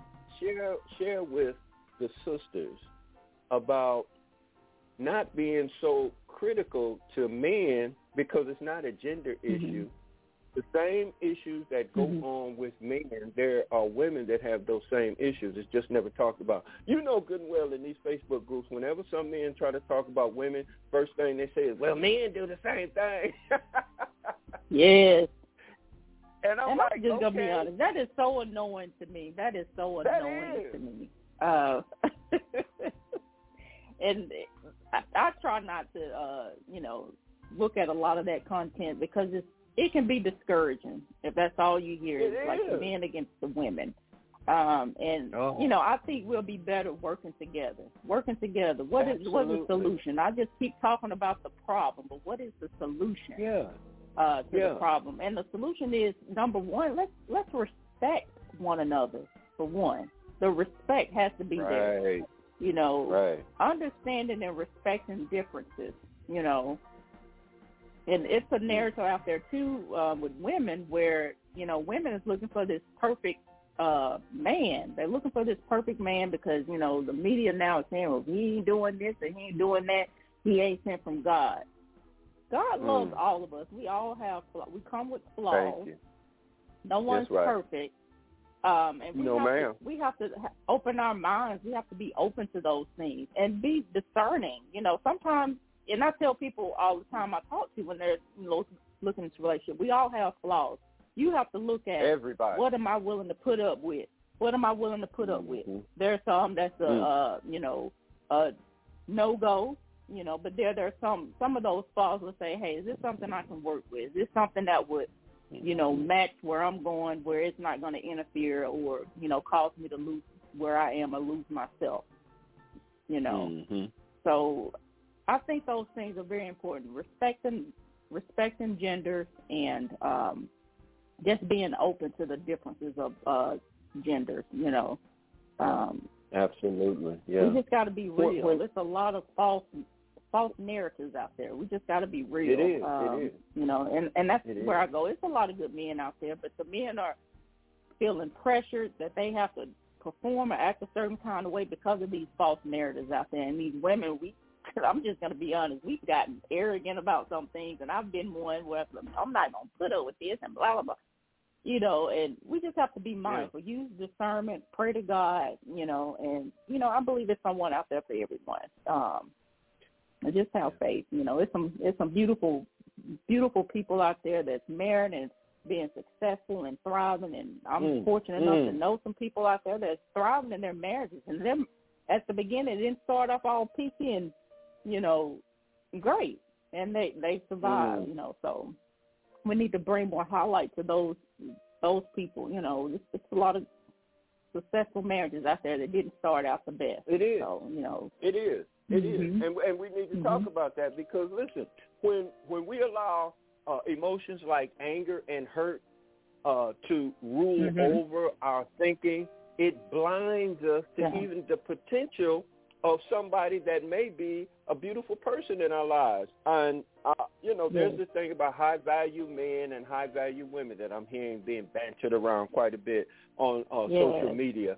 the sisters about not being so critical to men because it's not a gender issue. The same issues that go on with men, there are women that have those same issues. It's just never talked about. You know good and well in these Facebook groups, whenever some men try to talk about women, first thing they say is, well, men do the same thing. Yes. And I'm like, just going to be honest, that is so annoying to me. That is so annoying to me. And I try not to, look at a lot of that content because it can be discouraging if that's all you hear. It's like the men against the women. I think we'll be better working together. What is the solution? I just keep talking about the problem, but what is the solution to the problem? And the solution is, number one, let's respect one another, for one. The respect has to be there. Understanding and respecting differences, And it's a narrative out there, too, with women where, women is looking for this perfect man. They're looking for this perfect man because, the media now is saying, well, he ain't doing this and he ain't doing that. He ain't sent from God. God loves all of us. We all have flaws. We come with flaws. Thank you. No one's perfect. And we have to open our minds. We have to be open to those things and be discerning. Sometimes, and I tell people all the time I talk to when they're looking into a relationship, we all have flaws. You have to look at everybody. What am I willing to put up with? What am I willing to put up with? There's some that's a no-go, but there are some of those flaws will say, hey, is this something I can work with? Is this something that would, match where I'm going, where it's not going to interfere or, cause me to lose where I am or lose myself, So I think those things are very important. Respecting genders and just being open to the differences of genders, Absolutely, yeah. We just got to be real. There's a lot of false narratives out there. We just got to be real. It is. And that's where I go. It's a lot of good men out there, but the men are feeling pressured that they have to perform or act a certain kind of way because of these false narratives out there. And these women, I'm just going to be honest, we've gotten arrogant about some things, and I've been one where I'm not going to put up with this and blah, blah, blah. you know, and we just have to be mindful. Use discernment, pray to God, you know, and, you know, I believe there's someone out there for everyone. And just have faith. You know, it's some beautiful people out there that's married and being successful and thriving, and I'm fortunate enough to know some people out there that's thriving in their marriages, and them at the beginning it didn't start off all peachy and, you know, great, and they survived, you know, so we need to bring more highlight to those people, you know. It's a lot of successful marriages out there that didn't start out the best. It is. So, you know. It is. It is. And we need to talk about that because, listen, when we allow emotions like anger and hurt to rule over our thinking, it blinds us to even the potential of somebody that may be a beautiful person in our lives. And, you know, there's this thing about high-value men and high-value women that I'm hearing being bantered around quite a bit on social media.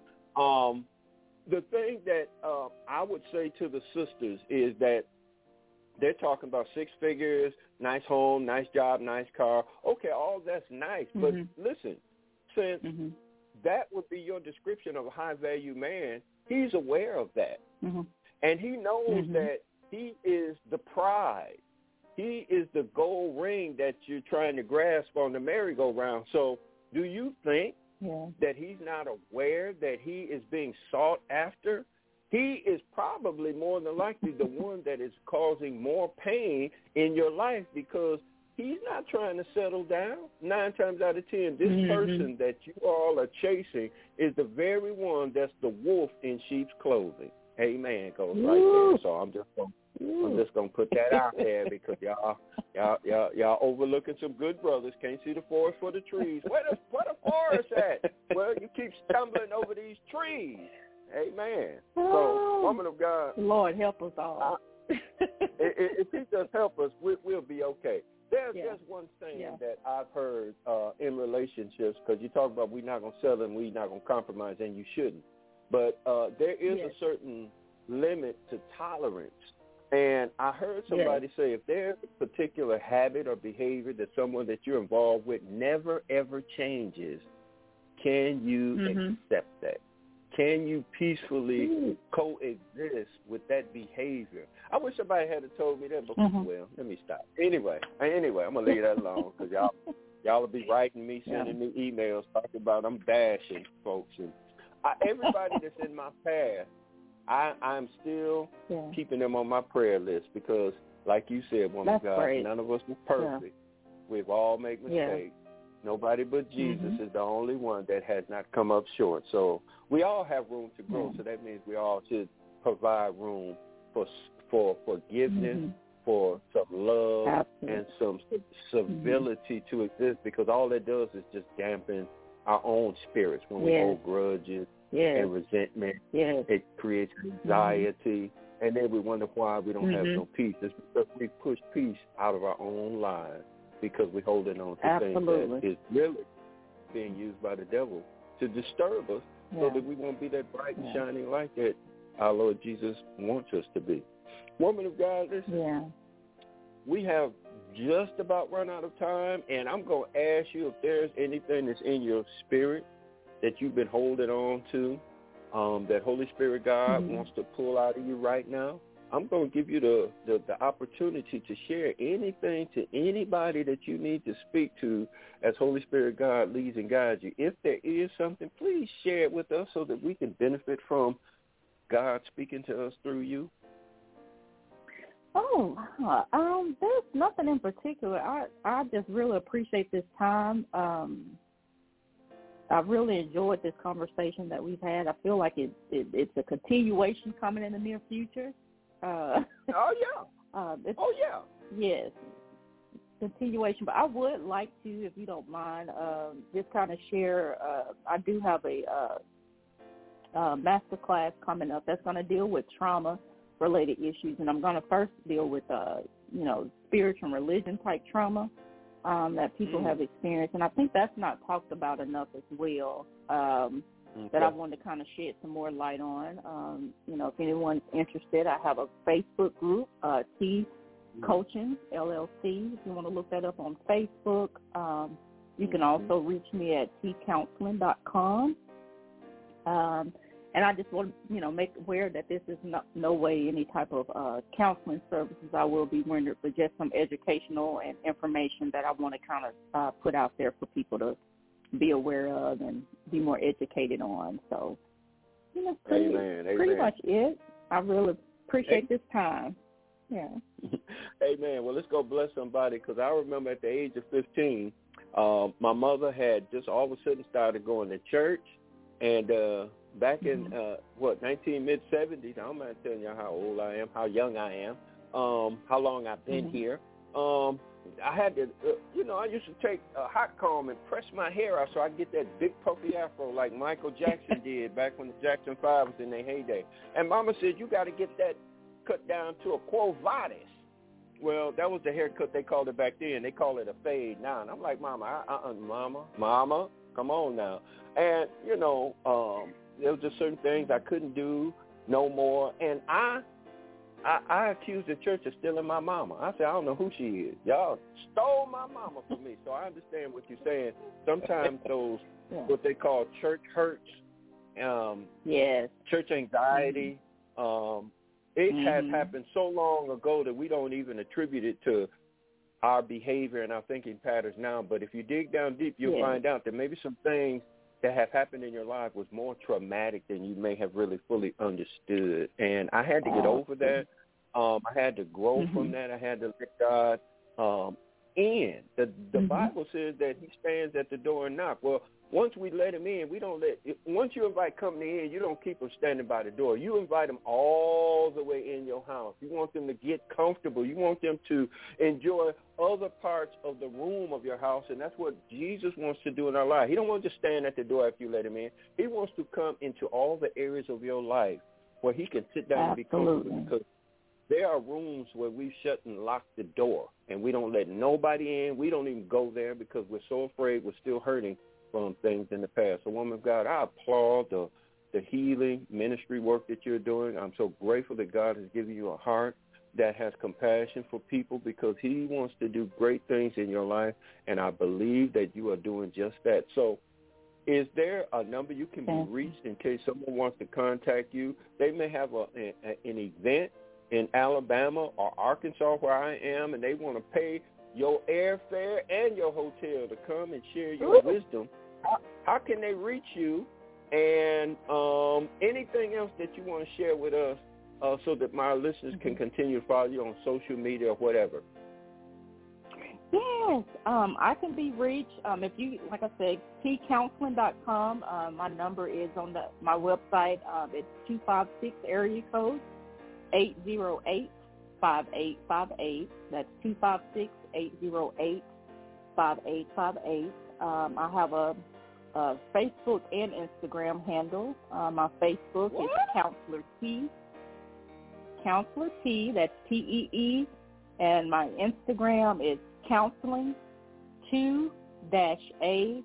The thing that I would say to the sisters is that they're talking about 6 figures, nice home, nice job, nice car. Okay, all that's nice. But listen, since that would be your description of a high-value man, he's aware of that. And he knows that he is the prize. He is the gold ring that you're trying to grasp on the merry-go-round. So do you think that he's not aware that he is being sought after? He is probably more than likely the one that is causing more pain in your life because he's not trying to settle down. 9 times out of 10, this person that you all are chasing is the very one that's the wolf in sheep's clothing. Amen. Goes right there. So I'm just gonna put that out there because y'all overlooking some good brothers. Can't see the forest for the trees. Where the forest at? Well, you keep stumbling over these trees. Amen. So, woman of God, Lord help us all. If he does help us, we'll be okay. There's just one thing that I've heard in relationships, because you talk about we're not going to settle and we're not going to compromise, and you shouldn't. But there is a certain limit to tolerance. And I heard somebody say if there's a particular habit or behavior that someone that you're involved with never, ever changes, can you accept that? Can you peacefully coexist with that behavior? I wish somebody had told me that before. Well, let me stop. Anyway, I'm going to leave that alone because y'all will be writing me, sending me emails talking about I'm bashing folks. And everybody that's in my path, I'm still keeping them on my prayer list because, like you said, woman of God, none of us are perfect. Yeah. We've all made mistakes. Nobody but Jesus is the only one that has not come up short. So we all have room to grow. So that means we all should provide room for forgiveness, for some love, and some civility to exist, because all that does is just dampen our own spirits when we hold grudges and resentment. It creates anxiety, and then we wonder why we don't have no peace. It's because we push peace out of our own lives because we're holding on to things that is really being used by the devil to disturb us so that we won't be that bright and shining light that our Lord Jesus wants us to be. Woman of God, listen, we have just about run out of time, and I'm going to ask you if there's anything that's in your spirit that you've been holding on to, that Holy Spirit God wants to pull out of you right now. I'm going to give you the opportunity to share anything to anybody that you need to speak to as Holy Spirit God leads and guides you. If there is something, please share it with us so that we can benefit from God speaking to us through you. There's nothing in particular. I just really appreciate this time. I really enjoyed this conversation that we've had. I feel like it's a continuation coming in the near future. Yes, continuation. But I would like to, if you don't mind, just kind of share. I do have a master class coming up that's going to deal with trauma-related issues, and I'm going to first deal with spiritual and religion type trauma that people have experienced, and I think that's not talked about enough as well. That I wanted to kind of shed some more light on. If anyone's interested, I have a Facebook group, T Coaching LLC. If you want to look that up on Facebook, You can also reach me at tcounseling.com. And I just want to, make aware that this is no way any type of counseling services I will be rendered, but just some educational and information that I want to kind of put out there for people to be aware of and be more educated on. So, pretty much it. I really appreciate this time. Yeah. Amen. Well, let's go bless somebody, because I remember at the age of 15, my mother had just all of a sudden started going to church, and back in mid-70s, I'm not telling you how old I am, how young I am, how long I've been here. I had to, I used to take a hot comb and press my hair out so I could get that big puffy afro like Michael Jackson did back when the Jackson 5 was in their heyday. And Mama said, you got to get that cut down to a quo vadis. Well, that was the haircut they called it back then. They call it a fade now. And I'm like, Mama, Mama, come on now. And, there was just certain things I couldn't do no more. And I accused the church of stealing my mama. I said, I don't know who she is. Y'all stole my mama from me. So I understand what you're saying. Sometimes those, what they call church hurts, church anxiety, it has happened so long ago that we don't even attribute it to our behavior and our thinking patterns now. But if you dig down deep, you'll find out that maybe some things that have happened in your life was more traumatic than you may have really fully understood. And I had to get over that. I had to grow from that. I had to let God in. The Bible says that he stands at the door and knock. Well, once we let him in, once you invite company in, you don't keep them standing by the door. You invite them all the way in your house. You want them to get comfortable. You want them to enjoy other parts of the room of your house, and that's what Jesus wants to do in our life. He don't want to just stand at the door after you let him in. He wants to come into all the areas of your life where he can sit down and be comfortable. Because there are rooms where we shut and lock the door, and we don't let nobody in. We don't even go there because we're so afraid we're still hurting from things in the past. So, woman of God, I applaud the healing ministry work that you're doing. I'm so grateful that God has given you a heart that has compassion for people, because he wants to do great things in your life, and I believe that you are doing just that. So is there a number you can be reached in case someone wants to contact you? They may have an event in Alabama or Arkansas where I am, and they want to pay your airfare and your hotel to come and share your wisdom. How can they reach you? And anything else that you want to share with us so that my listeners can continue to follow you on social media or whatever? Yes, I can be reached. If you, like I said, tcounseling.com. My number is on my website. It's 256 area code 808-5858. That's 256-808-5858. I have a Facebook and Instagram handle. My Facebook is Counselor T. Counselor T, that's T-E-E. And my Instagram is Counseling 2-A-T.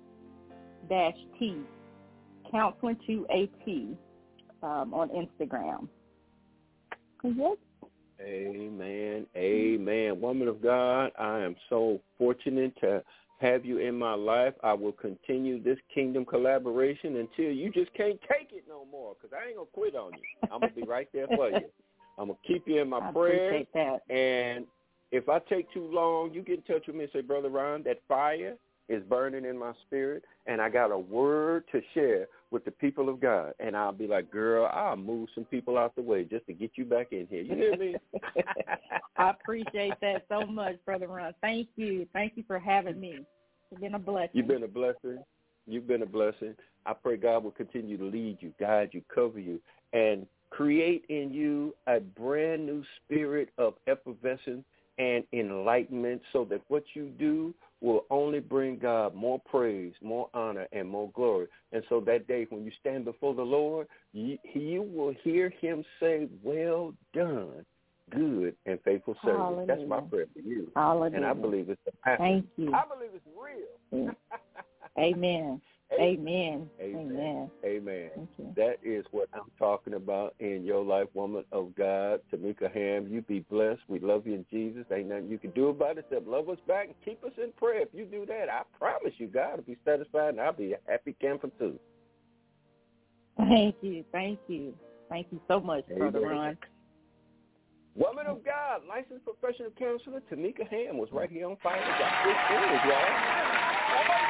Counseling 2-A-T on Instagram. Yes. Amen. Amen. Woman of God, I am so fortunate to have you in my life. I will continue this kingdom collaboration until you just can't take it no more, because I ain't going to quit on you. I'm going to be right there for you. I'm going to keep you in my prayers. And if I take too long, you get in touch with me and say, Brother Ron, that fire is burning in my spirit, and I got a word to share with the people of God. And I'll be like, girl, I'll move some people out the way just to get you back in here. You hear me? I appreciate that so much, Brother Ron. Thank you. Thank you for having me. It's been a blessing. You've been a blessing. You've been a blessing. I pray God will continue to lead you, guide you, cover you, and create in you a brand new spirit of effervescence and enlightenment, so that what you do will only bring God more praise, more honor, and more glory. And so that day when you stand before the Lord, you will hear him say, well done, good and faithful servant. Hallelujah. That's my prayer for you. Hallelujah. And I believe it's a passion. Thank you. I believe it's real. Amen. Amen. Amen. Amen. Amen. That is what I'm talking about in your life, woman of God. Tamika Ham, you be blessed. We love you in Jesus. Ain't nothing you can do about it except love us back and keep us in prayer. If you do that, I promise you God will be satisfied, and I'll be a happy camper too. Thank you. Thank you so much, Brother Ron. Woman of God, licensed professional counselor Tamika Ham was right here on Fire with God. y'all.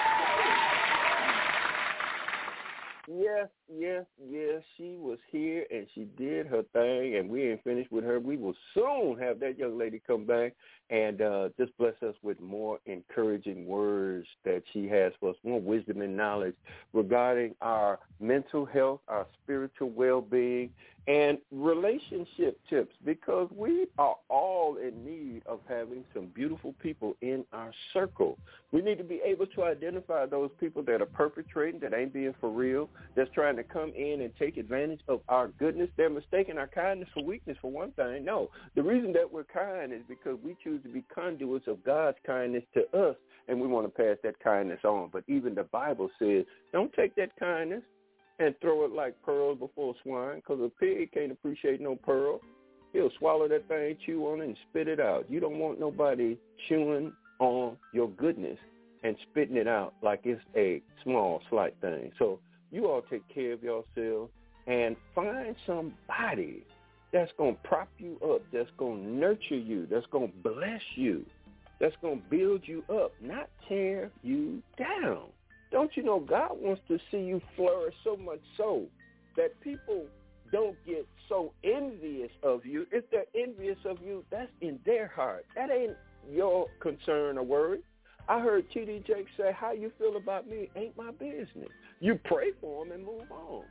Yes, she was here and she did her thing, and we ain't finished with her. We will soon have that young lady come back and just bless us with more encouraging words that she has for us, more wisdom and knowledge regarding our mental health, our spiritual well-being, and relationship tips, because we are all in need of having some beautiful people in our circle. We need to be able to identify those people that are perpetrating, that ain't being for real, that's trying to come in and take advantage of our goodness. They're mistaking our kindness for weakness, for one thing. No, the reason that we're kind is because we choose to be conduits of God's kindness to us, and we want to pass that kindness on. But even the Bible says, don't take that kindness and throw it like pearls before swine, because a pig can't appreciate no pearl. He'll swallow that thing, chew on it, and spit it out. You don't want nobody chewing on your goodness and spitting it out like it's a small, slight thing. So you all take care of yourselves and find somebody that's going to prop you up, that's going to nurture you, that's going to bless you, that's going to build you up, not tear you down. Don't you know God wants to see you flourish so much so that people don't get so envious of you? If they're envious of you, that's in their heart. That ain't your concern or worry. I heard T.D. Jakes say, how you feel about me ain't my business. You pray for them and move on.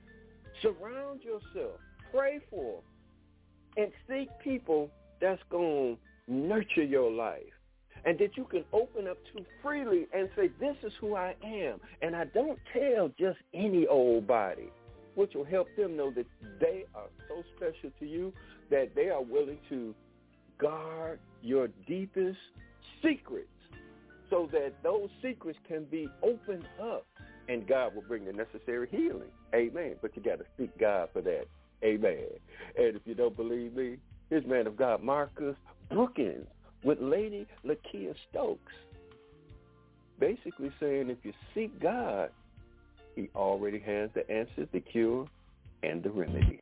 Surround yourself. Pray for them. And seek people that's going to nurture your life, and that you can open up to freely and say, this is who I am. And I don't tell just any old body, which will help them know that they are so special to you that they are willing to guard your deepest secrets so that those secrets can be opened up, and God will bring the necessary healing. Amen. But you got to seek God for that. Amen. And if you don't believe me, here's man of God, Marcus Brookins, with Lady Lakia Stokes, basically saying if you seek God, he already has the answers, the cure, and the remedy.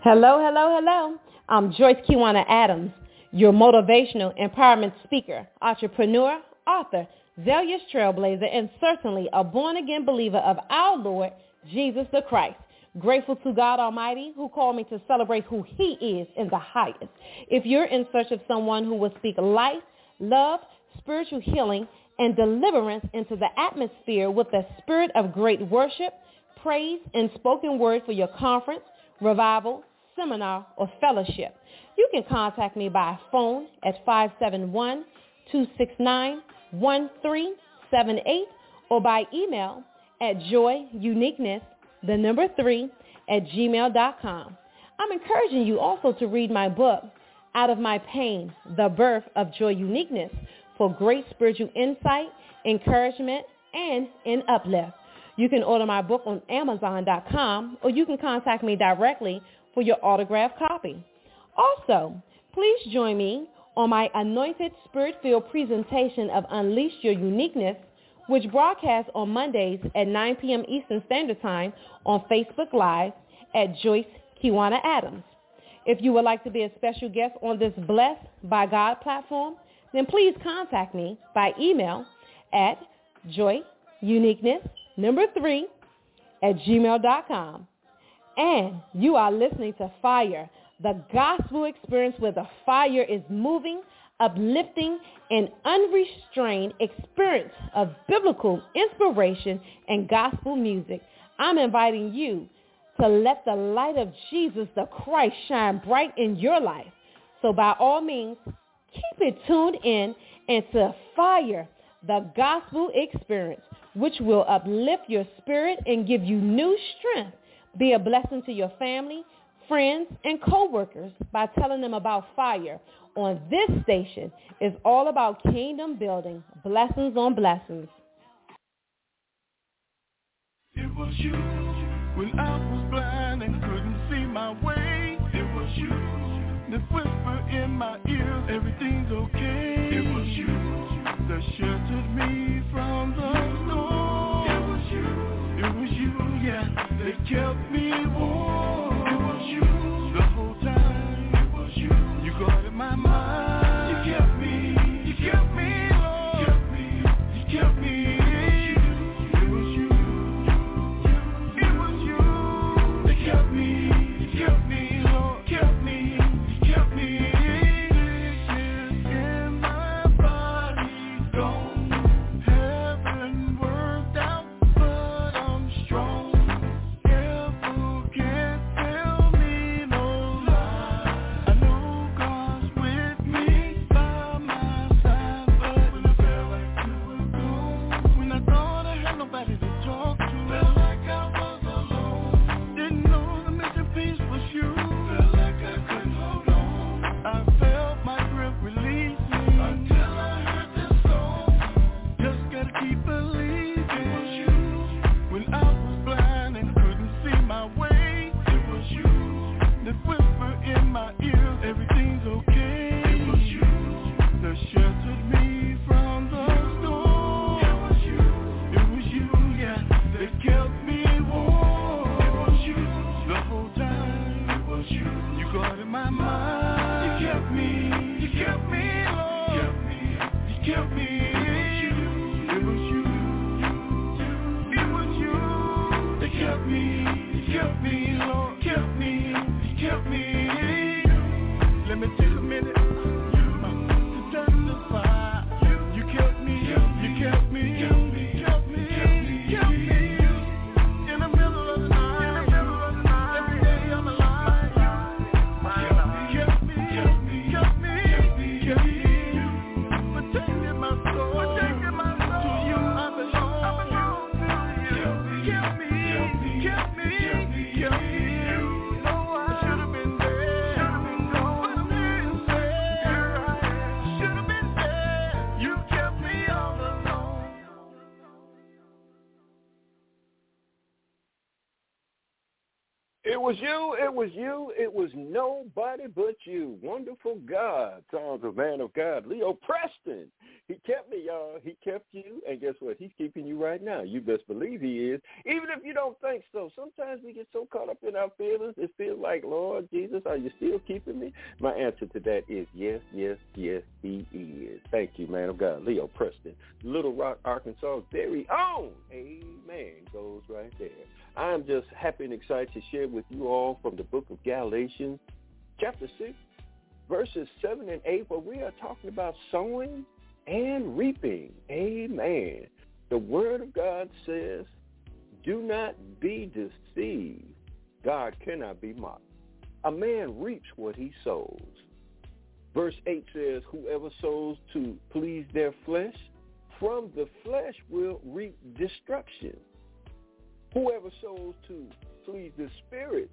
Hello, hello, hello. I'm Joyce Kiwana Adams, your motivational empowerment speaker, entrepreneur, author, zealous trailblazer, and certainly a born-again believer of our Lord, Jesus the Christ. Grateful to God Almighty who called me to celebrate who he is in the highest. If you're in search of someone who will speak life, love, spiritual healing, and deliverance into the atmosphere with the spirit of great worship, praise, and spoken word for your conference, revival, seminar, or fellowship, you can contact me by phone at 571-269-1378 or by email at joyuniqueness3@gmail.com. I'm encouraging you also to read my book, Out of My Pain, The Birth of Joy Uniqueness, for great spiritual insight, encouragement, and an uplift. You can order my book on Amazon.com or you can contact me directly for your autographed copy. Also, please join me on my Anointed Spirit-Filled presentation of Unleash Your Uniqueness, which broadcasts on Mondays at 9 p.m. Eastern Standard Time on Facebook Live at Joyce Kiwana Adams. If you would like to be a special guest on this Blessed by God platform, then please contact me by email at joyuniqueness3@gmail.com. And you are listening to Fire, the gospel experience where the fire is moving, uplifting, and unrestrained experience of biblical inspiration and gospel music. I'm inviting you to let the light of Jesus the Christ shine bright in your life. So by all means, keep it tuned in into Fire, the gospel experience, which will uplift your spirit and give you new strength. Be a blessing to your family, friends, and co-workers by telling them about Fire on this station. Is all about kingdom building. Blessings on blessings. It was you when I was blind and couldn't see my way. It was you that whispered in my ear, everything's okay. It was you that sheltered me from the storm. It was you, yeah, that kept me warm. It was you the whole time. It was you. You guarded my mind. You kept me, Lord. You kept me. It was you. It was you that kept me, Lord. Kept me. Sickness in my body gone. Heaven worked out, but I'm strong. Devil can't tell me no lie. I know God's with me by my side, but when I felt like you were gone, when I thought I had nobody to talk to, felt like I was alone. Didn't know the missing piece was you. Felt like I couldn't hold on. I felt my grip release me until I heard this song. Just gotta keep believing. It was you when I was blind and couldn't see my way. It was you that whispered in my ear, everything's okay. It was you that sheltered me from the storm. It was you, yeah, that kept me warm. It was you the whole time. It was you. You guarded my mind. You kept me, Lord. You kept me. It was you. They kept me, Lord. Kept me. Let me take a minute to testify. You kept me. In the middle of the night, every day I'm alive. Kept me. Protected my It was you. It was you. It was nobody but you. Wonderful God. Songs of Man of God. Leo Preston. He kept me, y'all. He kept you. And guess what? He's keeping you right now. You best believe he is. Even if you don't think so. Sometimes we get so caught up in our feelings. It feels like, Lord Jesus, are you still keeping me? My answer to that is yes, yes, yes, he is. Thank you, Man of God. Leo Preston. Little Rock, Arkansas. Very own. Amen. Goes right there. I'm just happy and excited to share with you all from the book of Galatians, chapter 6, verses 7 and 8, where we are talking about sowing and reaping. Amen. The Word of God says, do not be deceived. God cannot be mocked. A man reaps what he sows. Verse 8 says, whoever sows to please their flesh, from the flesh will reap destruction. Whoever sows to please the Spirit,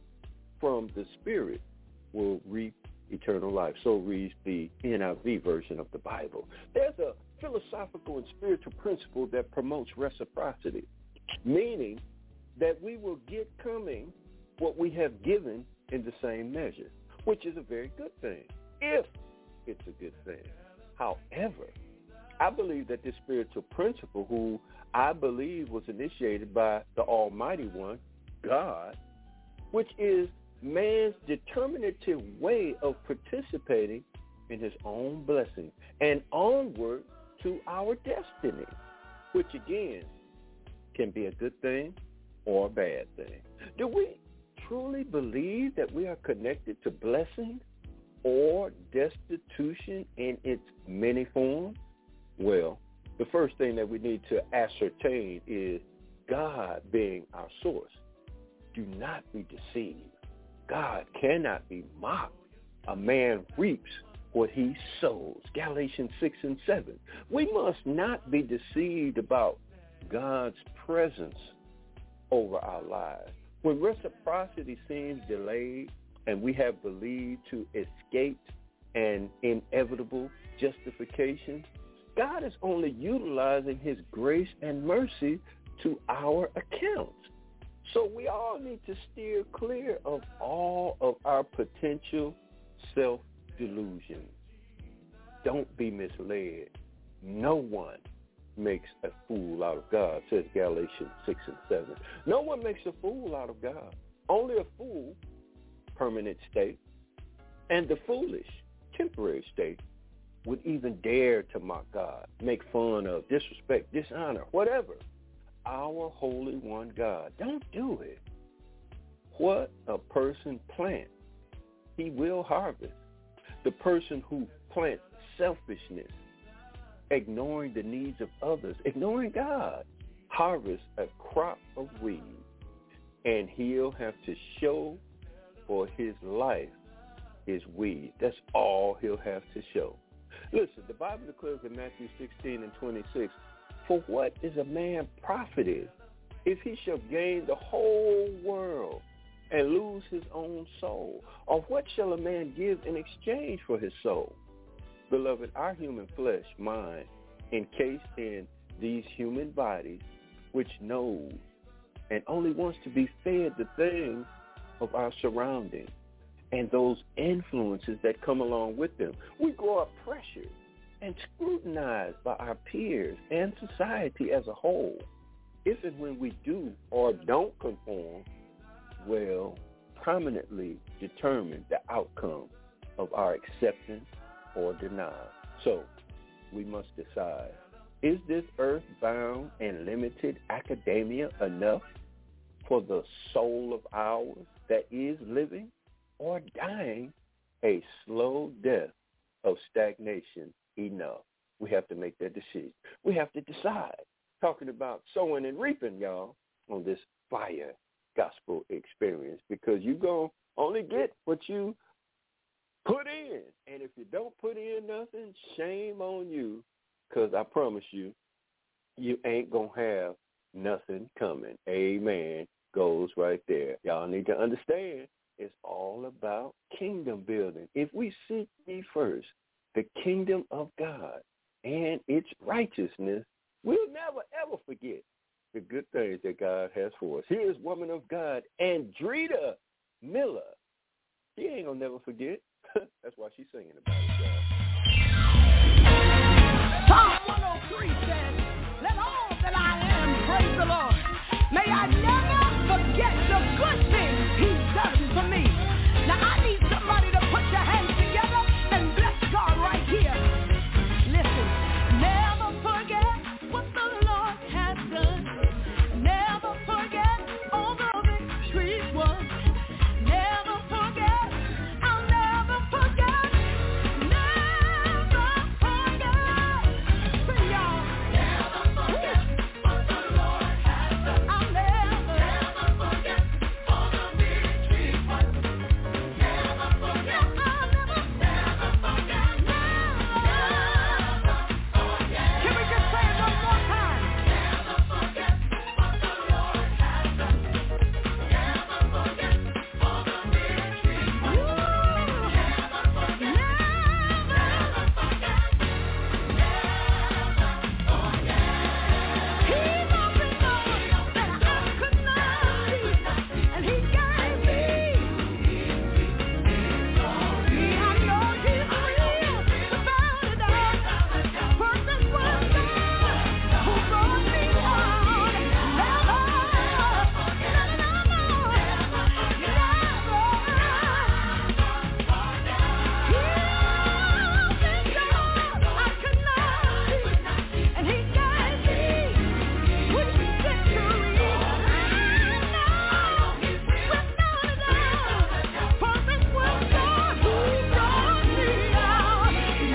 from the Spirit will reap eternal life. So reads the NIV version of the Bible. There's a philosophical and spiritual principle that promotes reciprocity, meaning that we will get coming what we have given in the same measure, which is a very good thing, if it's a good thing. However, I believe that this spiritual principle, who I believe was initiated by the Almighty One, God, which is man's determinative way of participating in his own blessing and onward to our destiny, which again can be a good thing or a bad thing. Do we truly believe that we are connected to blessing or destitution in its many forms? Well, the first thing that we need to ascertain is God being our source. Do not be deceived. God cannot be mocked. A man reaps what he sows. Galatians 6 and 7. We must not be deceived about God's presence over our lives. When reciprocity seems delayed and we have believed to escape an inevitable justification, God is only utilizing his grace and mercy to our account. So we all need to steer clear of all of our potential self-delusions. Don't be misled. No one makes a fool out of God, says Galatians 6 and 7. No one makes a fool out of God. Only a fool, permanent state, and the foolish, temporary state, would even dare to mock God, make fun of, disrespect, dishonor, whatever, our Holy One God. Don't do it. What a person plants, he will harvest. The person who plants selfishness, ignoring the needs of others, ignoring God, harvests a crop of weeds, and he'll have to show for his life his weed. That's all he'll have to show. Listen, the Bible declares in Matthew 16 and 26, for what is a man profited if he shall gain the whole world and lose his own soul? Or what shall a man give in exchange for his soul? Beloved, our human flesh, mind, encased in these human bodies, which knows and only wants to be fed the things of our surroundings and those influences that come along with them. We grow up pressured and scrutinized by our peers and society as a whole. If and when we do or don't conform, will prominently determine the outcome of our acceptance or denial. So we must decide, is this earth-bound and limited academia enough for the soul of ours that is living or dying a slow death of stagnation enough? We have to make that decision. We have to decide. Talking about sowing and reaping, y'all, on this fire gospel experience, because you're going to only get what you put in. And if you don't put in nothing, shame on you, because I promise you, you ain't going to have nothing coming. Amen. Goes right there. Y'all need to understand, it's all about kingdom building. If we seek ye first the kingdom of God and its righteousness, we'll never, ever forget the good things that God has for us. Here is woman of God, Andrita Miller. She ain't going to never forget. That's why she's singing about it, y'all. Psalm 103 says, let all that I am praise the Lord. May I never forget the good things he's done for me. Now I need somebody to put your hands together and bless God right here. Listen, never forget what the Lord has done. Never forget all the victories won. Never forget, I'll never forget. Never forget. Sing y'all. Never forget what the Lord has done. I'll never forget all the victories won. Never forget, I'll never forget. Never forget. Can we just say it one more time? Never forget what the Lord has done. Never forget all the victories won. Never forget. Never forget. He opened doors that I could not see, and he gave me. I know he's real, without a doubt. Perfect was God who brought me out. Never, and he gave me sweet victory. I know, without a doubt, perfect was God who brought me out.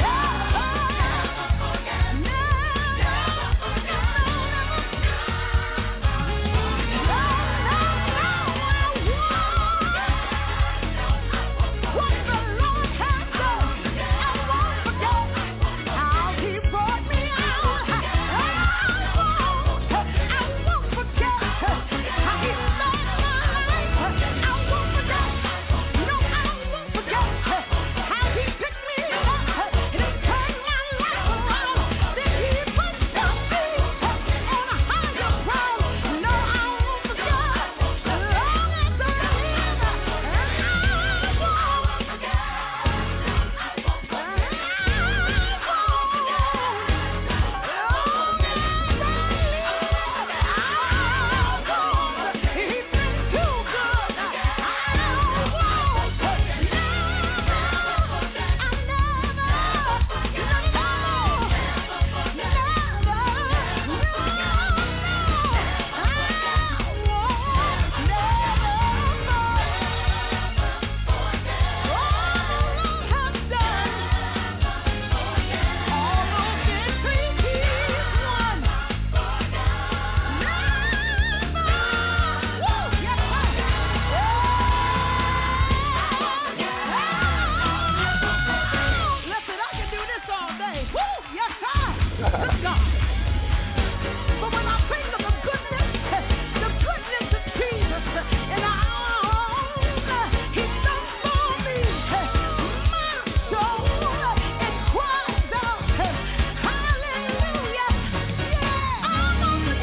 What the Lord has done, I won't forget how he brought me out. I won't forget how he saved my life. I won't forget, no, I won't forget how he picked me up and he turned my life around. Then he put me on a higher ground. No, I won't forget, as long as I live, I won't forget. He's been too good. Listen, I can do this all day. Woo! Yes, sir. Let's go. But when I think of the goodness of Jesus, and he's done for me, my soul, it cries out, hallelujah. Yeah, I'm on the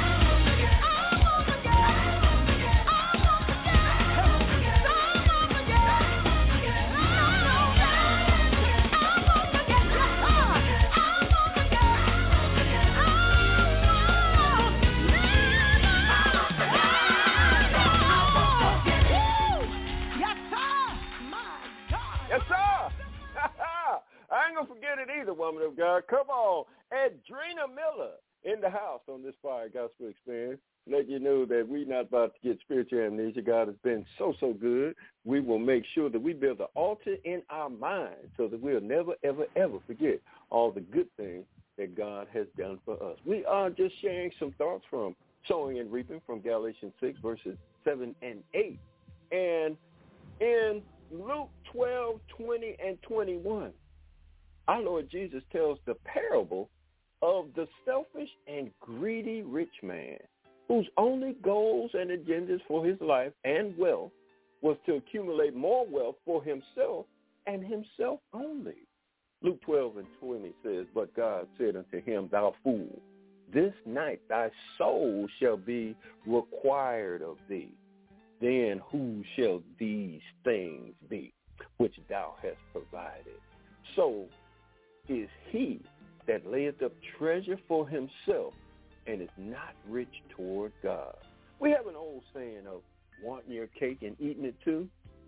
Yes, sir. I ain't going to forget it either, woman of God. Come on. Andrita Miller in the house on this Fire Gospel Experience. Let you know that we're not about to get spiritual amnesia. God has been so good. We will make sure that we build an altar in our mind so that we'll never, ever, ever forget all the good things that God has done for us. We are just sharing some thoughts from Sowing and Reaping from Galatians 6, verses 7 and 8. And in Luke 12, 20, and 21, our Lord Jesus tells the parable of the selfish and greedy rich man whose only goals and agendas for his life and wealth was to accumulate more wealth for himself and himself only. Luke 12 and 20 says, "But God said unto him, Thou fool, this night thy soul shall be required of thee. Then who shall these things be which thou hast provided? So is he that layeth up treasure for himself and is not rich toward God. We have an old saying of wanting your cake and eating it too,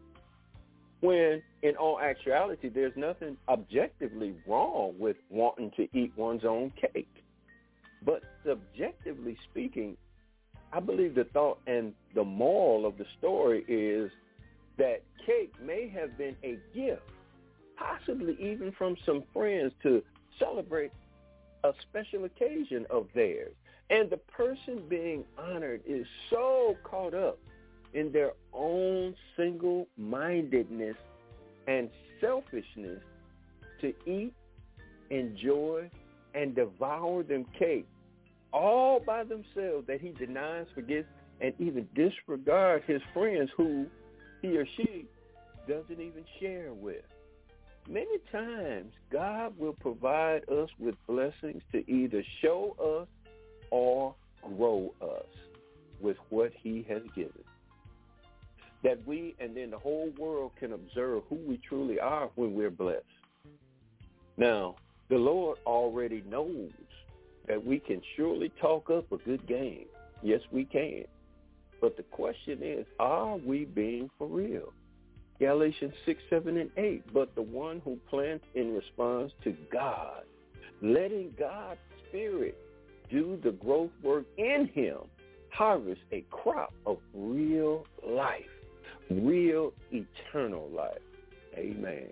when in all actuality there's nothing objectively wrong with wanting to eat one's own cake. But subjectively speaking, I believe the thought and the moral of the story is that cake may have been a gift, possibly even from some friends to celebrate a special occasion of theirs. And the person being honored is so caught up in their own single-mindedness and selfishness to eat, enjoy, and devour them cake all by themselves that he denies, forgets, and even disregards his friends who he or she doesn't even share with. Many times, God will provide us with blessings to either show us or grow us with what he has given. That we and then the whole world can observe who we truly are when we're blessed. Now, the Lord already knows that we can surely talk up a good game. Yes, we can. But the question is, are we being for real? Galatians 6, 7, and 8. But the one who plants in response to God, letting God's Spirit do the growth work in him, harvest a crop of real life, real eternal life. Amen.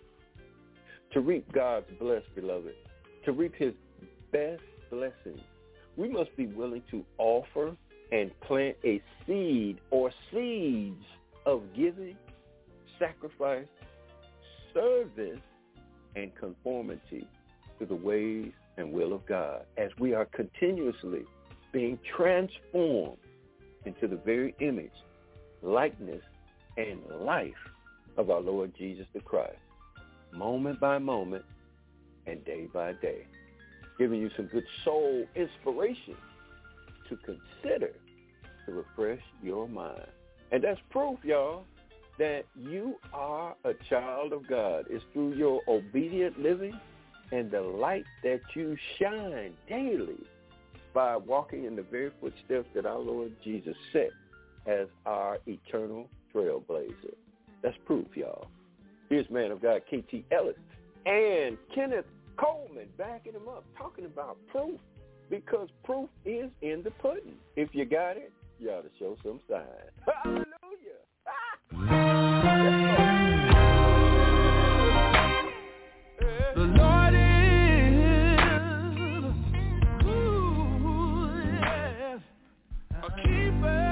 To reap God's blessed, beloved, to reap his best blessings, we must be willing to offer and plant a seed or seeds of giving, sacrifice, service, and conformity to the ways and will of God as we are continuously being transformed into the very image, likeness, and life of our Lord Jesus the Christ, moment by moment and day by day, giving you some good soul inspiration to consider to refresh your mind. And that's proof, y'all, that you are a child of God. It's through your obedient living and the light that you shine daily by walking in the very footsteps that our Lord Jesus set as our eternal trailblazer. That's proof, y'all. Here's man of God, K.T. Ellis, and Kenneth Coleman backing him up, talking about proof, because proof is in the pudding. If you got it, you ought to show some sign. Hallelujah. The Lord is a keeper.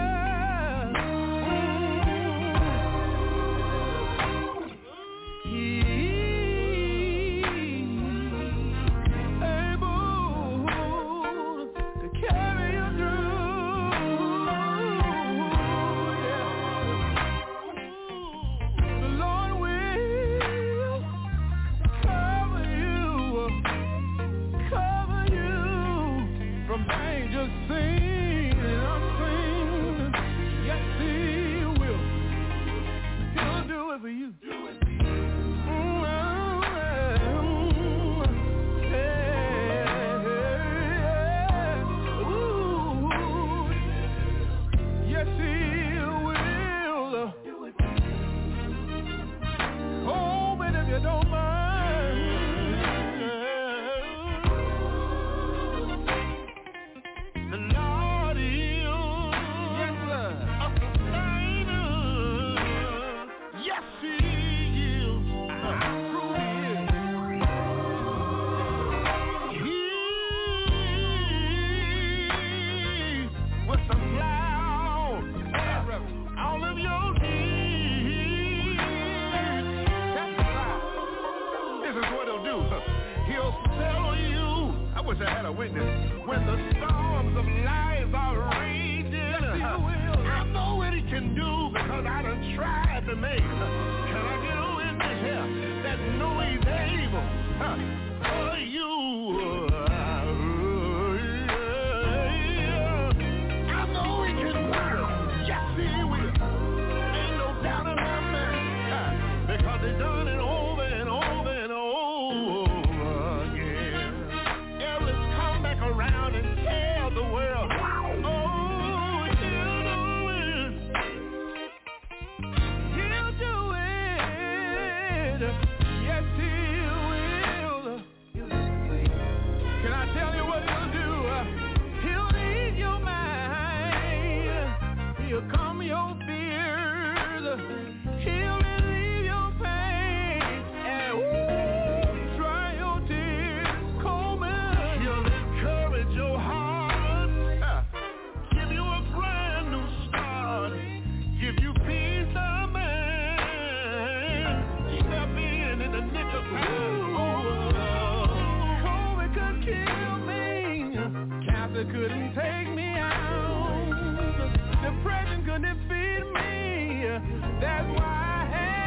couldn't take me out. Depression couldn't defeat me. That's why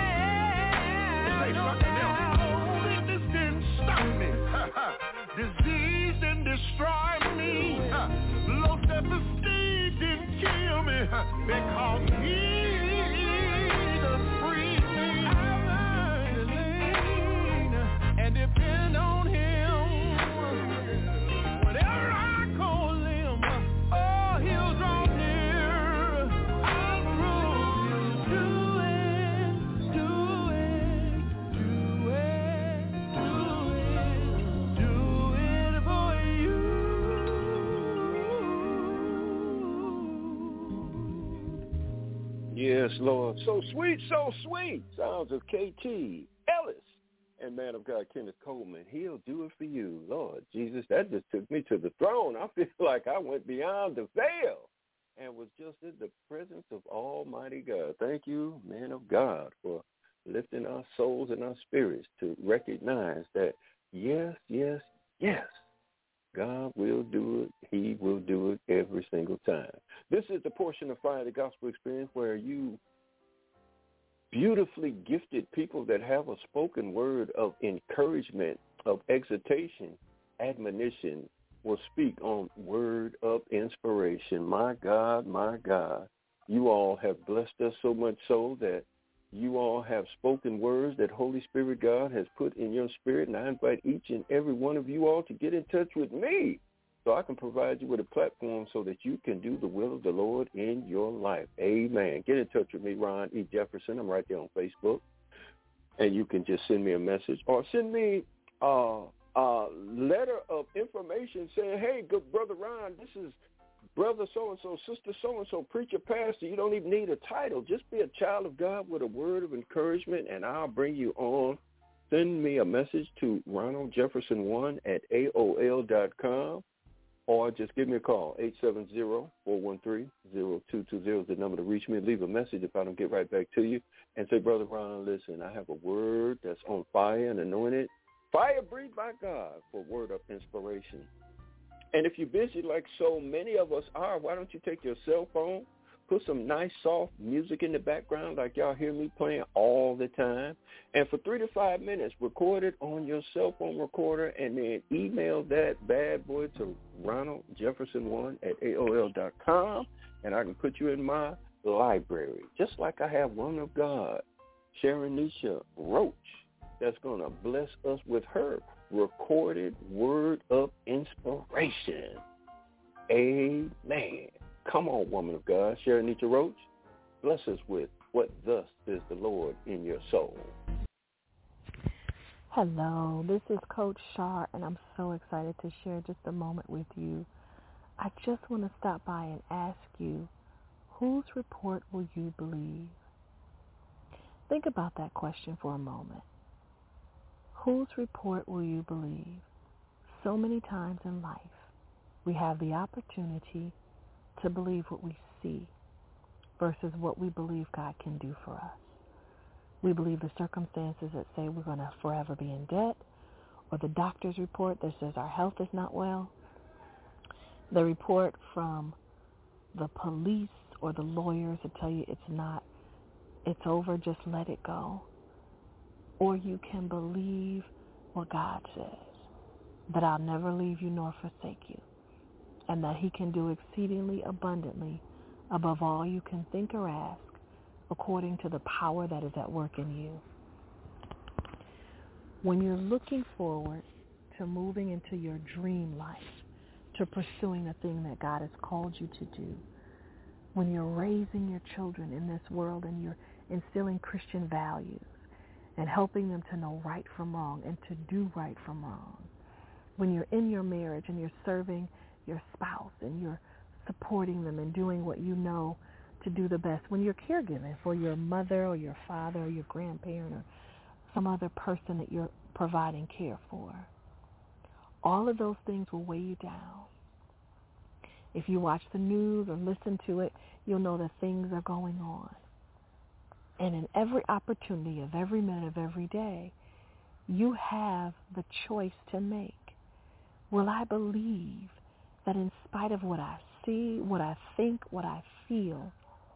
I had no sickness didn't stop me. Disease didn't destroy me. Low self-esteem didn't kill me. Because he freed me. I learned to lean and depend on him. Whenever I call him, oh, he'll draw near. I'll prove do it, do it, do it, do it for you. Yes, Lord. So sweet, so sweet. Sounds of KT Ellis and man of God Kenneth Coleman. He'll do it for you. Lord Jesus, that just took me to the throne. I feel like I went beyond the veil and was just in the presence of Almighty God. Thank you, man of God, for lifting our souls and our spirits to recognize that, yes, yes, yes, God will do it. He will do it every single time. This is the portion of Fire the Gospel Experience where you beautifully gifted people that have a spoken word of encouragement, of exhortation, admonition, will speak on word of inspiration. My God, you all have blessed us so much so that you all have spoken words that Holy Spirit God has put in your spirit, and I invite each and every one of you all to get in touch with me so I can provide you with a platform so that you can do the will of the Lord in your life. Amen. Get in touch with me, Ron E. Jefferson. I'm right there on Facebook, and you can just send me a message or send me a letter of information saying, hey, good brother Ron, this is brother so-and-so, sister so-and-so, preacher, pastor. You don't even need a title. Just be a child of God with a word of encouragement, and I'll bring you on. Send me a message to ronaldjefferson1@aol.com, or just give me a call, 870-413-0220 is the number to reach me. Leave a message if I don't get right back to you, and say, Brother Ron, listen, I have a word that's on fire and anointed, fire breathed by God for word of inspiration. And if you're busy like so many of us are, why don't you take your cell phone, put some nice soft music in the background like y'all hear me playing all the time, and for 3 to 5 minutes, record it on your cell phone recorder and then email that bad boy to ronaldjefferson1@aol.com, and I can put you in my library, just like I have one of God, Sharon Nisha Roach, that's going to bless us with her recorded word of inspiration. Amen. Come on, woman of God, Sharon Nisha Roach, bless us with what thus is the Lord in your soul. Hello, this is Coach Shar, and I'm so excited to share just a moment with you. I just want to stop by and ask you, whose report will you believe? Think about that question for a moment. Whose report will you believe? So many times in life, we have the opportunity to believe what we see versus what we believe God can do for us. We believe the circumstances that say we're going to forever be in debt, or the doctor's report that says our health is not well, the report from the police or the lawyers that tell you it's not, it's over, just let it go. Or you can believe what God says, that I'll never leave you nor forsake you, and that he can do exceedingly abundantly above all you can think or ask, according to the power that is at work in you. When you're looking forward to moving into your dream life, to pursuing the thing that God has called you to do, when you're raising your children in this world and you're instilling Christian values and helping them to know right from wrong and to do right from wrong, when you're in your marriage and you're serving your spouse and you're supporting them and doing what you know to do the best, when you're caregiving for your mother or your father or your grandparent or some other person that you're providing care for, all of those things will weigh you down. If you watch the news or listen to it, you'll know that things are going on. And in every opportunity of every minute of every day, you have the choice to make. Will I believe that in spite of what I see, what I think, what I feel,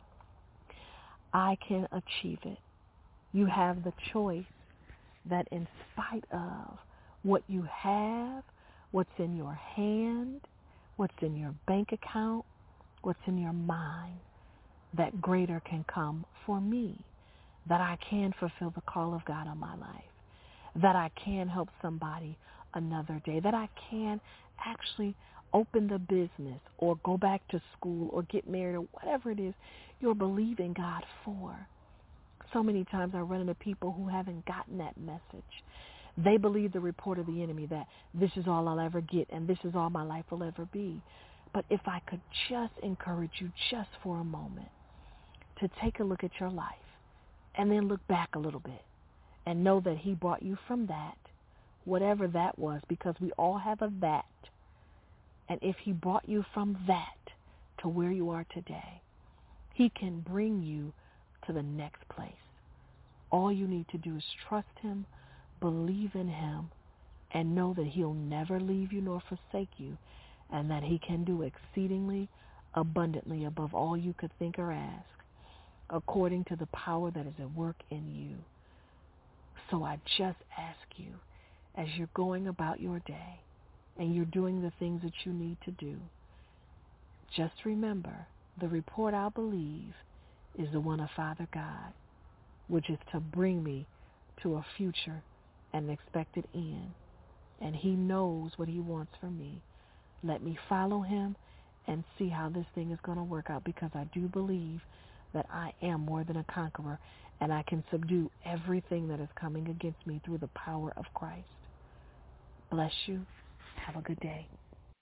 I can achieve it. You have the choice that in spite of what you have, what's in your hand, what's in your bank account, what's in your mind, that greater can come for me, that I can fulfill the call of God on my life, that I can help somebody another day, that I can actually open the business or go back to school or get married or whatever it is you're believing God for. So many times I run into people who haven't gotten that message. They believe the report of the enemy that this is all I'll ever get and this is all my life will ever be. But if I could just encourage you just for a moment to take a look at your life and then look back a little bit and know that he brought you from that, whatever that was, because we all have a that. And if he brought you from that to where you are today, he can bring you to the next place. All you need to do is trust him, believe in him, and know that he'll never leave you nor forsake you, and that he can do exceedingly abundantly above all you could think or ask, according to the power that is at work in you. So I just ask you, as you're going about your day and you're doing the things that you need to do, just remember the report I believe is the one of Father God, which is to bring me to a future and an expected end. And he knows what he wants from me. Let me follow him and see how this thing is going to work out, because I do believe that I am more than a conqueror and I can subdue everything that is coming against me through the power of Christ. Bless you. Have a good day.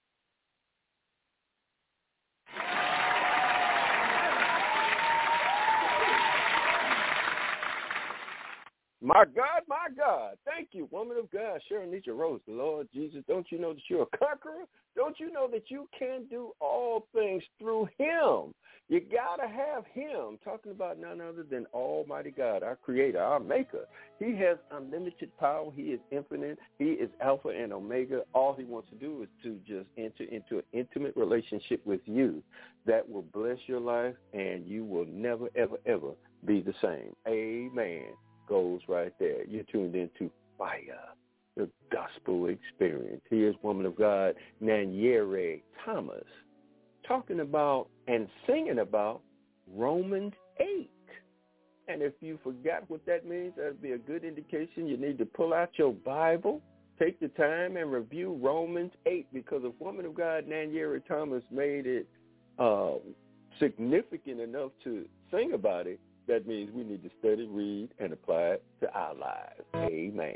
My God, my God. Thank you, woman of God, Sharonisha Rose. Lord Jesus, don't you know that you're a conqueror? Don't you know that you can do all things through him? You got to have him. Talking about none other than Almighty God, our creator, our maker. He has unlimited power. He is infinite. He is Alpha and Omega. All he wants to do is to just enter into an intimate relationship with you that will bless your life, and you will never, ever, ever be the same. Amen. Goes right there. You're tuned into Fire, the Gospel Experience. Here's woman of God, Nanyere Thomas, talking about and singing about Romans 8. And if you forgot what that means, that would be a good indication you need to pull out your Bible, take the time and review Romans 8, because if woman of God, Nanyere Thomas, made it significant enough to sing about it, that means we need to study, read, and apply it to our lives. Amen.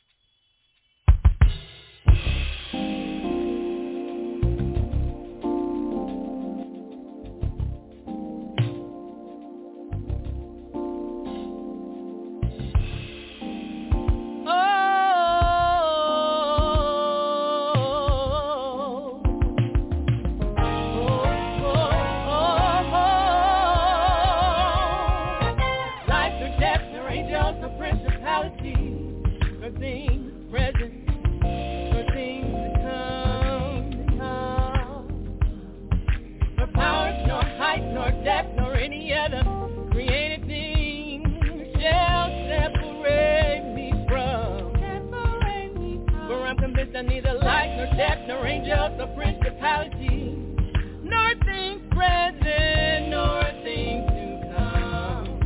Neither light, nor depth, nor angels, nor principalities, nor things present, nor things to come.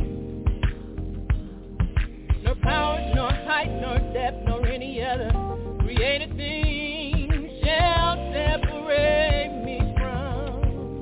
Nor powers, nor height, nor depth, nor any other created thing shall separate me from.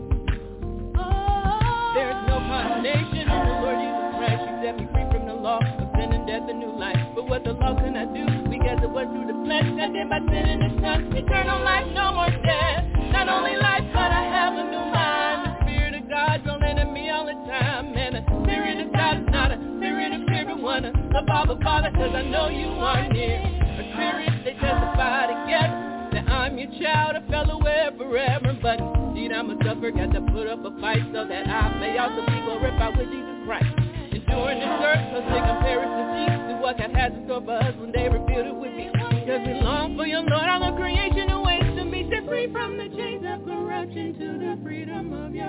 There is no condemnation in the Lord Jesus Christ. He set me free from the law of sin and death and new life. But what the law cannot do, because it was through the flesh, and then by sin in his son, eternal life, no more death. Not only life, but I have a new mind. The Spirit of God dwelling in me all the time. And the Spirit of God is not a spirit of fear, but one of the Father, cause I know you are near. A spirit, they testify together that I'm your child, a fellow forever. But indeed I'm a sufferer, got to put up a fight so that I may also be glorified with Jesus Christ. Enduring this earth, cause they comparison seems to what God has in store for us when they revealed it with me. Because we long for your Lord, all of creation awaits to be set free from the chains of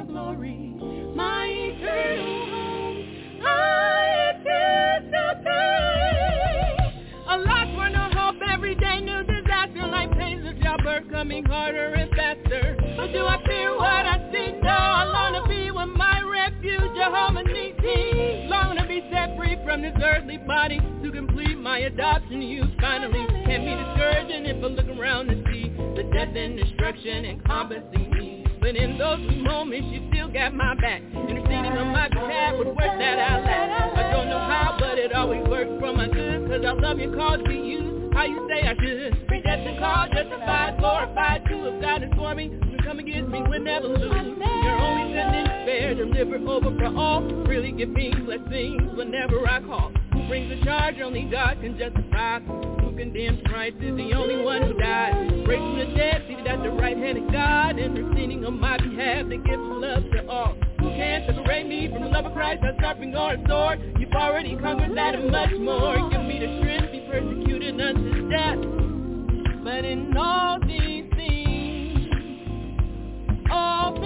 your glory, my eternal home. I anticipate a loss for no hope, every day new disaster, like pains of childbirth coming harder and faster. But do I fear what I see? No, I long to be with my refuge, Jehovah Nissi. Long to be set free from this earthly body, to complete my adoption. You finally can't be discouraging if I look around and see the death and destruction encompassing me. But in those moments, you still got my back, interceding on my behalf with words that I lack. I don't know how, but it always works for my good, cause I love your cause to use how you say I should. Predestined, called, justified, glorified, to have God is for me. You come against me, we'll never lose. You're only sending fair, deliver over for all. Really give me blessings whenever I call. Who brings the charge? Only God can justify. Who condemns Christ is the only one who died. Raised from the dead, seated at the right hand of God, interceding on my behalf, that gives love to all. Who can separate me from the love of Christ, a sharpening or a sword? You've already conquered that and much more. Give me the strength, be persecuted unto death. But in all these things, Lord,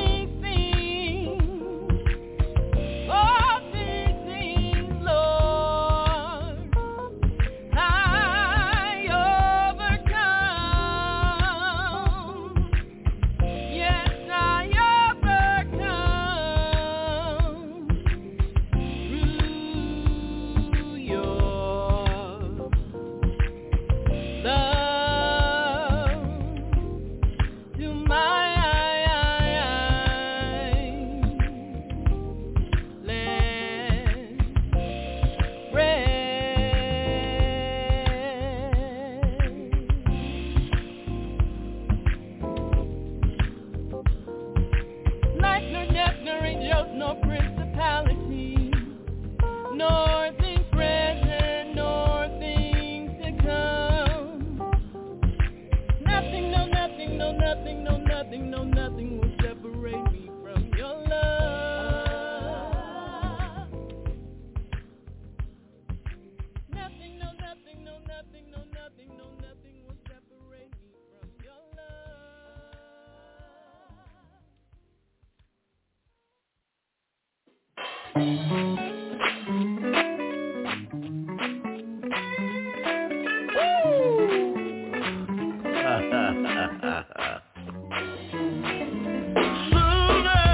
I overcome. Yes, I overcome through your love to my land Life nor death nor angels nor principalities, nor things present nor things to come. Nothing, no nothing, no nothing, no nothing, no nothing will separate me from your love. Nothing, no nothing, no nothing, no nothing, no nothing will separate me from your Sooner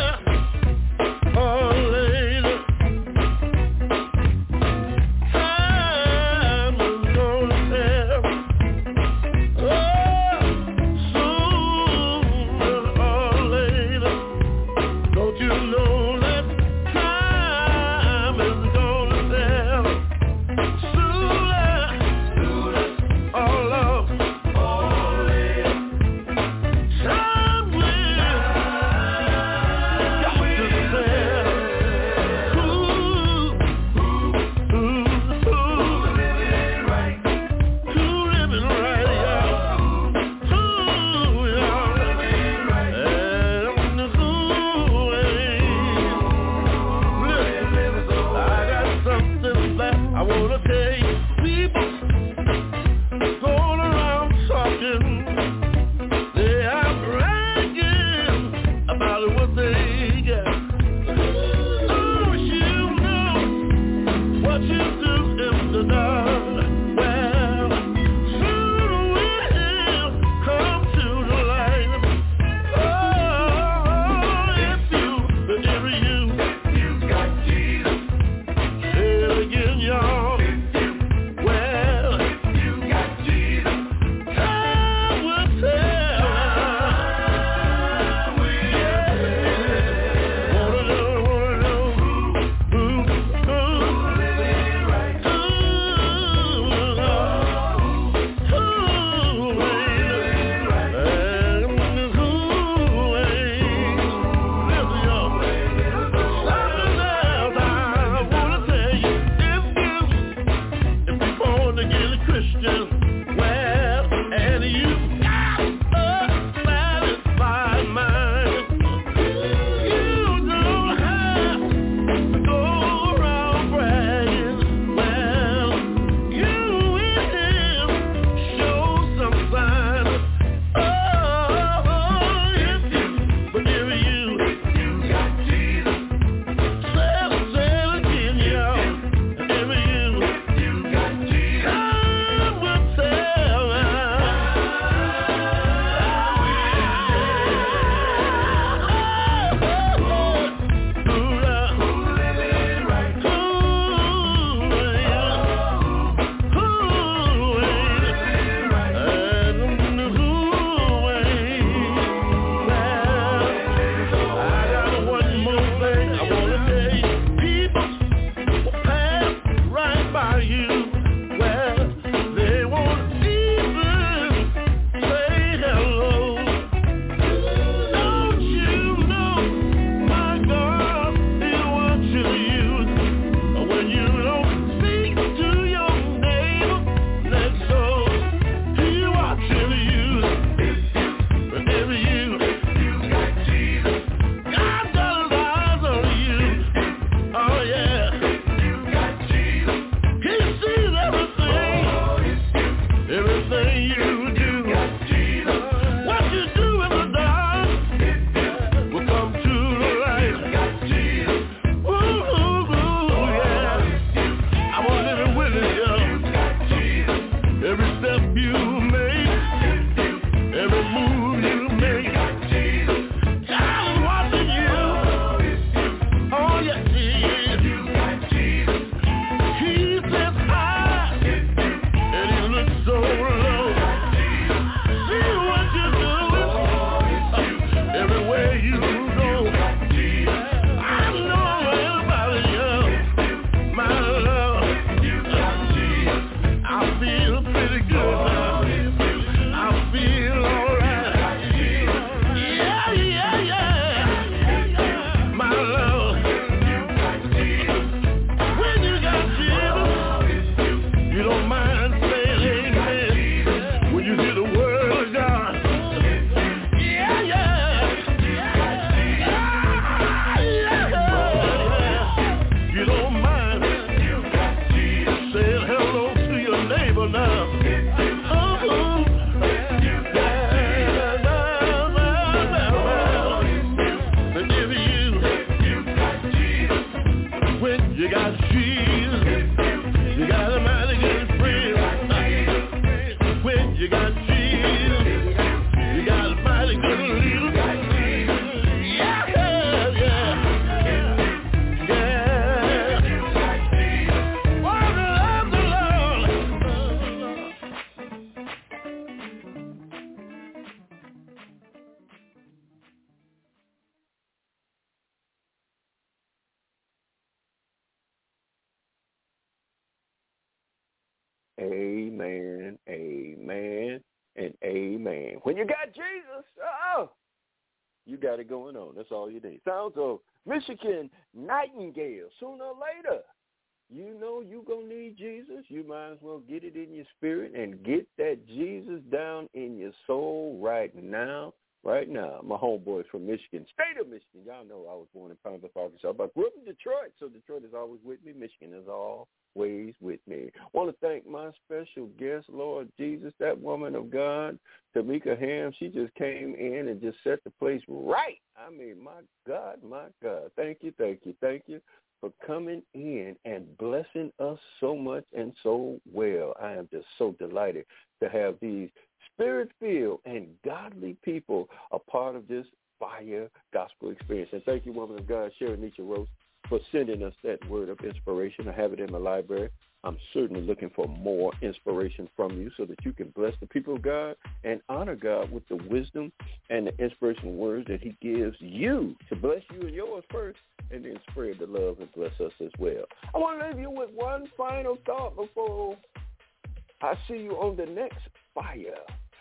Amen, amen, and amen. When you got Jesus, you got it going on. That's all you need. Sounds of Michigan Nightingale. Sooner or later, you know you're going to need Jesus. You might as well get it in your spirit and get that Jesus down in your soul right now. Right now. My homeboys from Michigan, state of Michigan. Y'all know I was born in Pine Bluff, Arkansas, but I grew up in Detroit, so Detroit is always with me. Michigan is always with me. I want to thank my special guest, Lord Jesus, that woman of God, Tamika Ham. She just came in and just set the place right. I mean, my God. Thank you for coming in and blessing us so much and so well. I am just so delighted to have these Spirit-filled and godly people a part of this fire gospel experience. And thank you, woman of God, Sharon Nietzsche Rose, for sending us that word of inspiration. I have it in my library. I'm certainly looking for more inspiration from you so that you can bless the people of God and honor God with the wisdom and the inspirational words that he gives you to bless you and yours first, and then spread the love and bless us as well. I want to leave you with one final thought before I see you on the next fire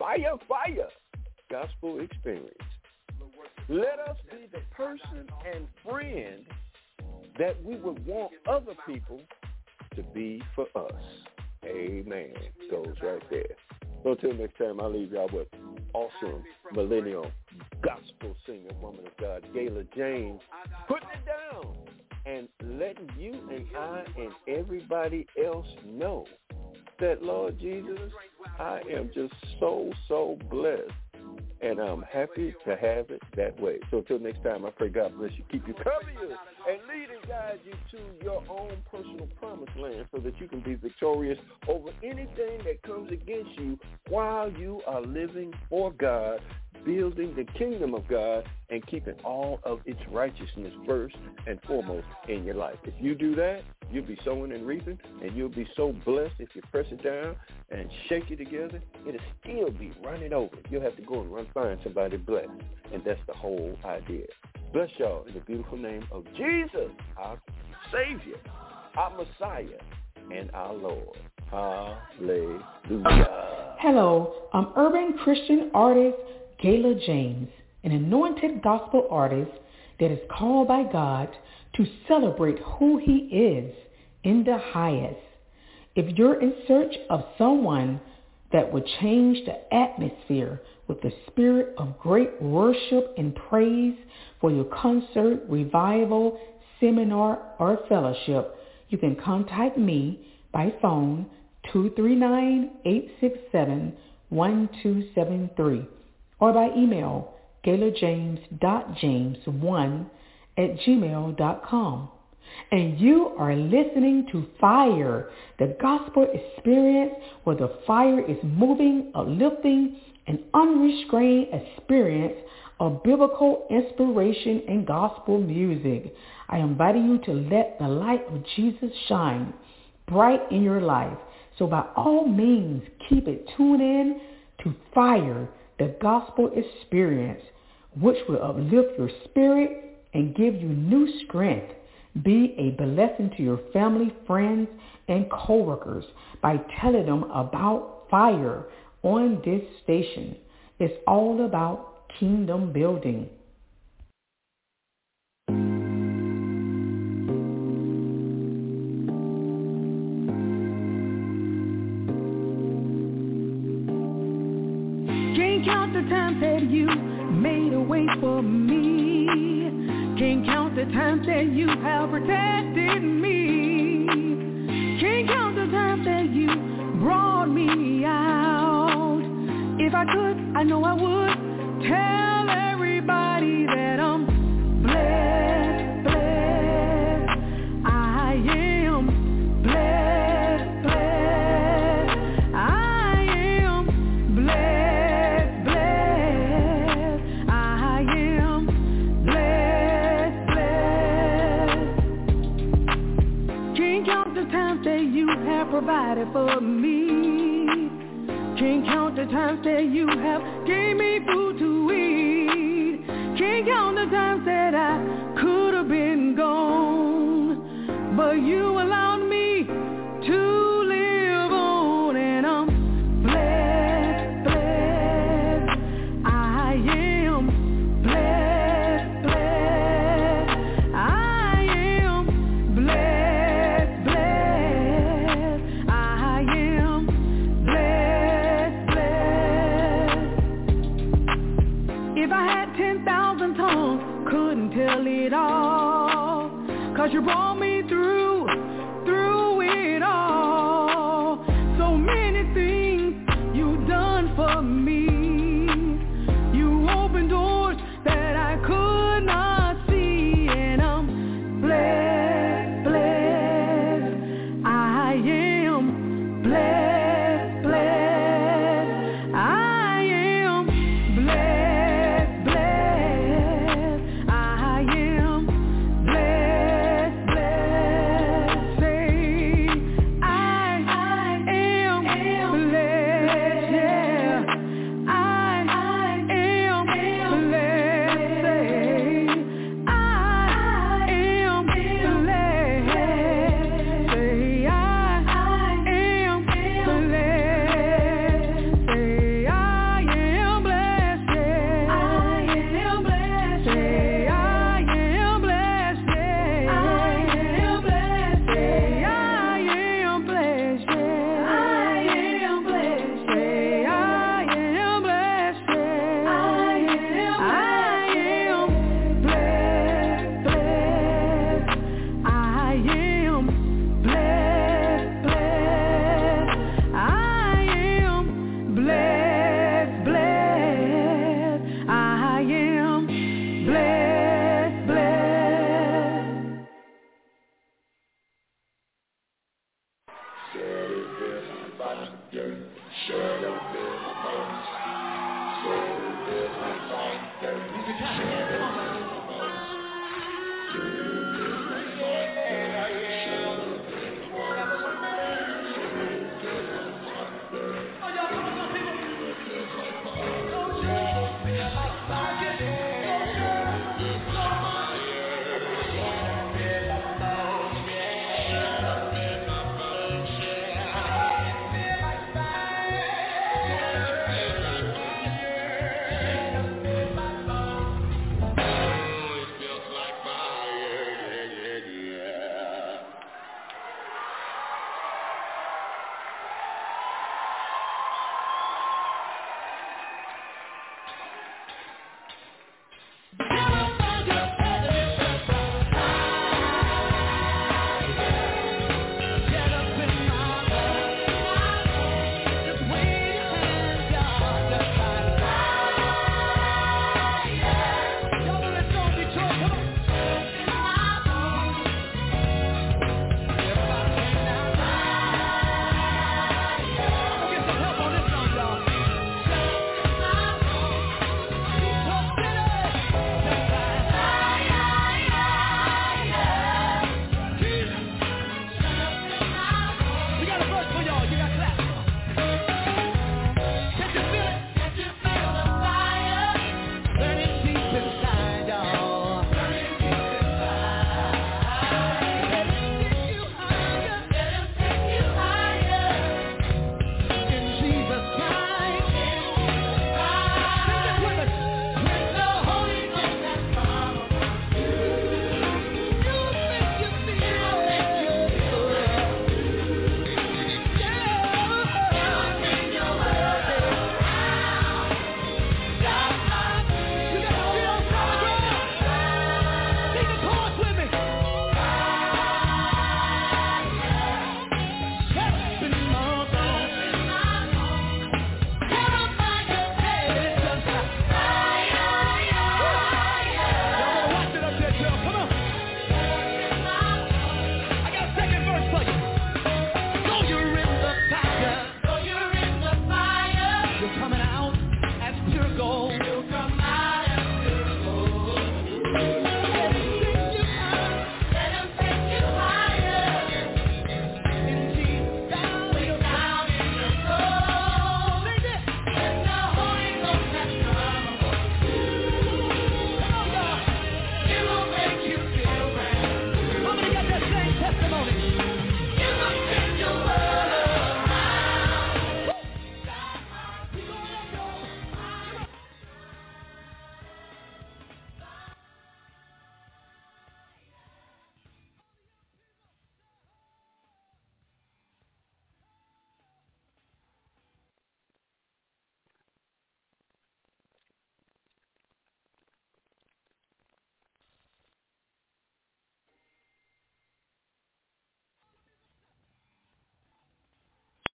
gospel experience. Let us be the person and friend that we would want other people to be for us. Amen. Goes right there. So until next time, I'll leave y'all with awesome millennial gospel singer, woman of God, Gayla James, putting it down and letting you and I and everybody else know that, Lord Jesus, I am just so blessed, and I'm happy to have it that way. So until next time, I pray God bless you, keep you, cover you, and lead and guide you to your own personal promised land so that you can be victorious over anything that comes against you while you are living for God, building the kingdom of God, and keeping all of its righteousness first and foremost in your life. If you do that, you'll be sowing and reaping, and you'll be so blessed if you press it down and shake it together, it'll still be running over. You'll have to go and find somebody blessed, and that's the whole idea. Bless y'all in the beautiful name of Jesus, our Savior, our Messiah, and our Lord. Hallelujah. Hello, I'm urban Christian artist Gayla James, an anointed gospel artist that is called by God to celebrate who he is in the highest. If you're in search of someone that would change the atmosphere with the spirit of great worship and praise for your concert, revival, seminar, or fellowship, you can contact me by phone 239-867-1273 or by email gaylajames.james1@gmail.com. And you are listening to Fire, the gospel experience where the fire is moving, uplifting, an unrestrained experience of biblical inspiration and gospel music. I invite you to let the light of Jesus shine bright in your life. So by all means, keep it tuned in to Fire, the gospel experience, which will uplift your spirit and give you new strength. Be a blessing to your family, friends, and coworkers by telling them about Fire on this station. It's all about kingdom building. Can't count the times that you made a way for me. Can't count the times that you have protected me. Can't count the times that you brought me out. If I could, I know I would tell everybody that I'm blessed, blessed. I am blessed, blessed. I am blessed, blessed. I am blessed, blessed. Can't count the times that you have provided for me. Can't count the times that you have gave me food to eat. Can't count the times that I could have been gone, but you allowed me to live on If I had 10,000 tongues, couldn't tell it all. 'Cause you brought me through it all. So many things you done for me. You opened doors that I could not see. And I'm blessed, blessed. I am blessed, blessed. I am blessed, blessed. I am blessed, blessed. Say, I am blessed, yeah. I am blessed. Say, I am blessed. Say, I am blessed. Say, I am blessed, yeah. I am blessed. Say, I am blessed, yeah. I am blessed. Say, I am blessed, yeah. I am blessed. Say, I am blessed, yeah. I am blessed, blessed. I am blessed, blessed. I am blessed, blessed. I am blessed, blessed.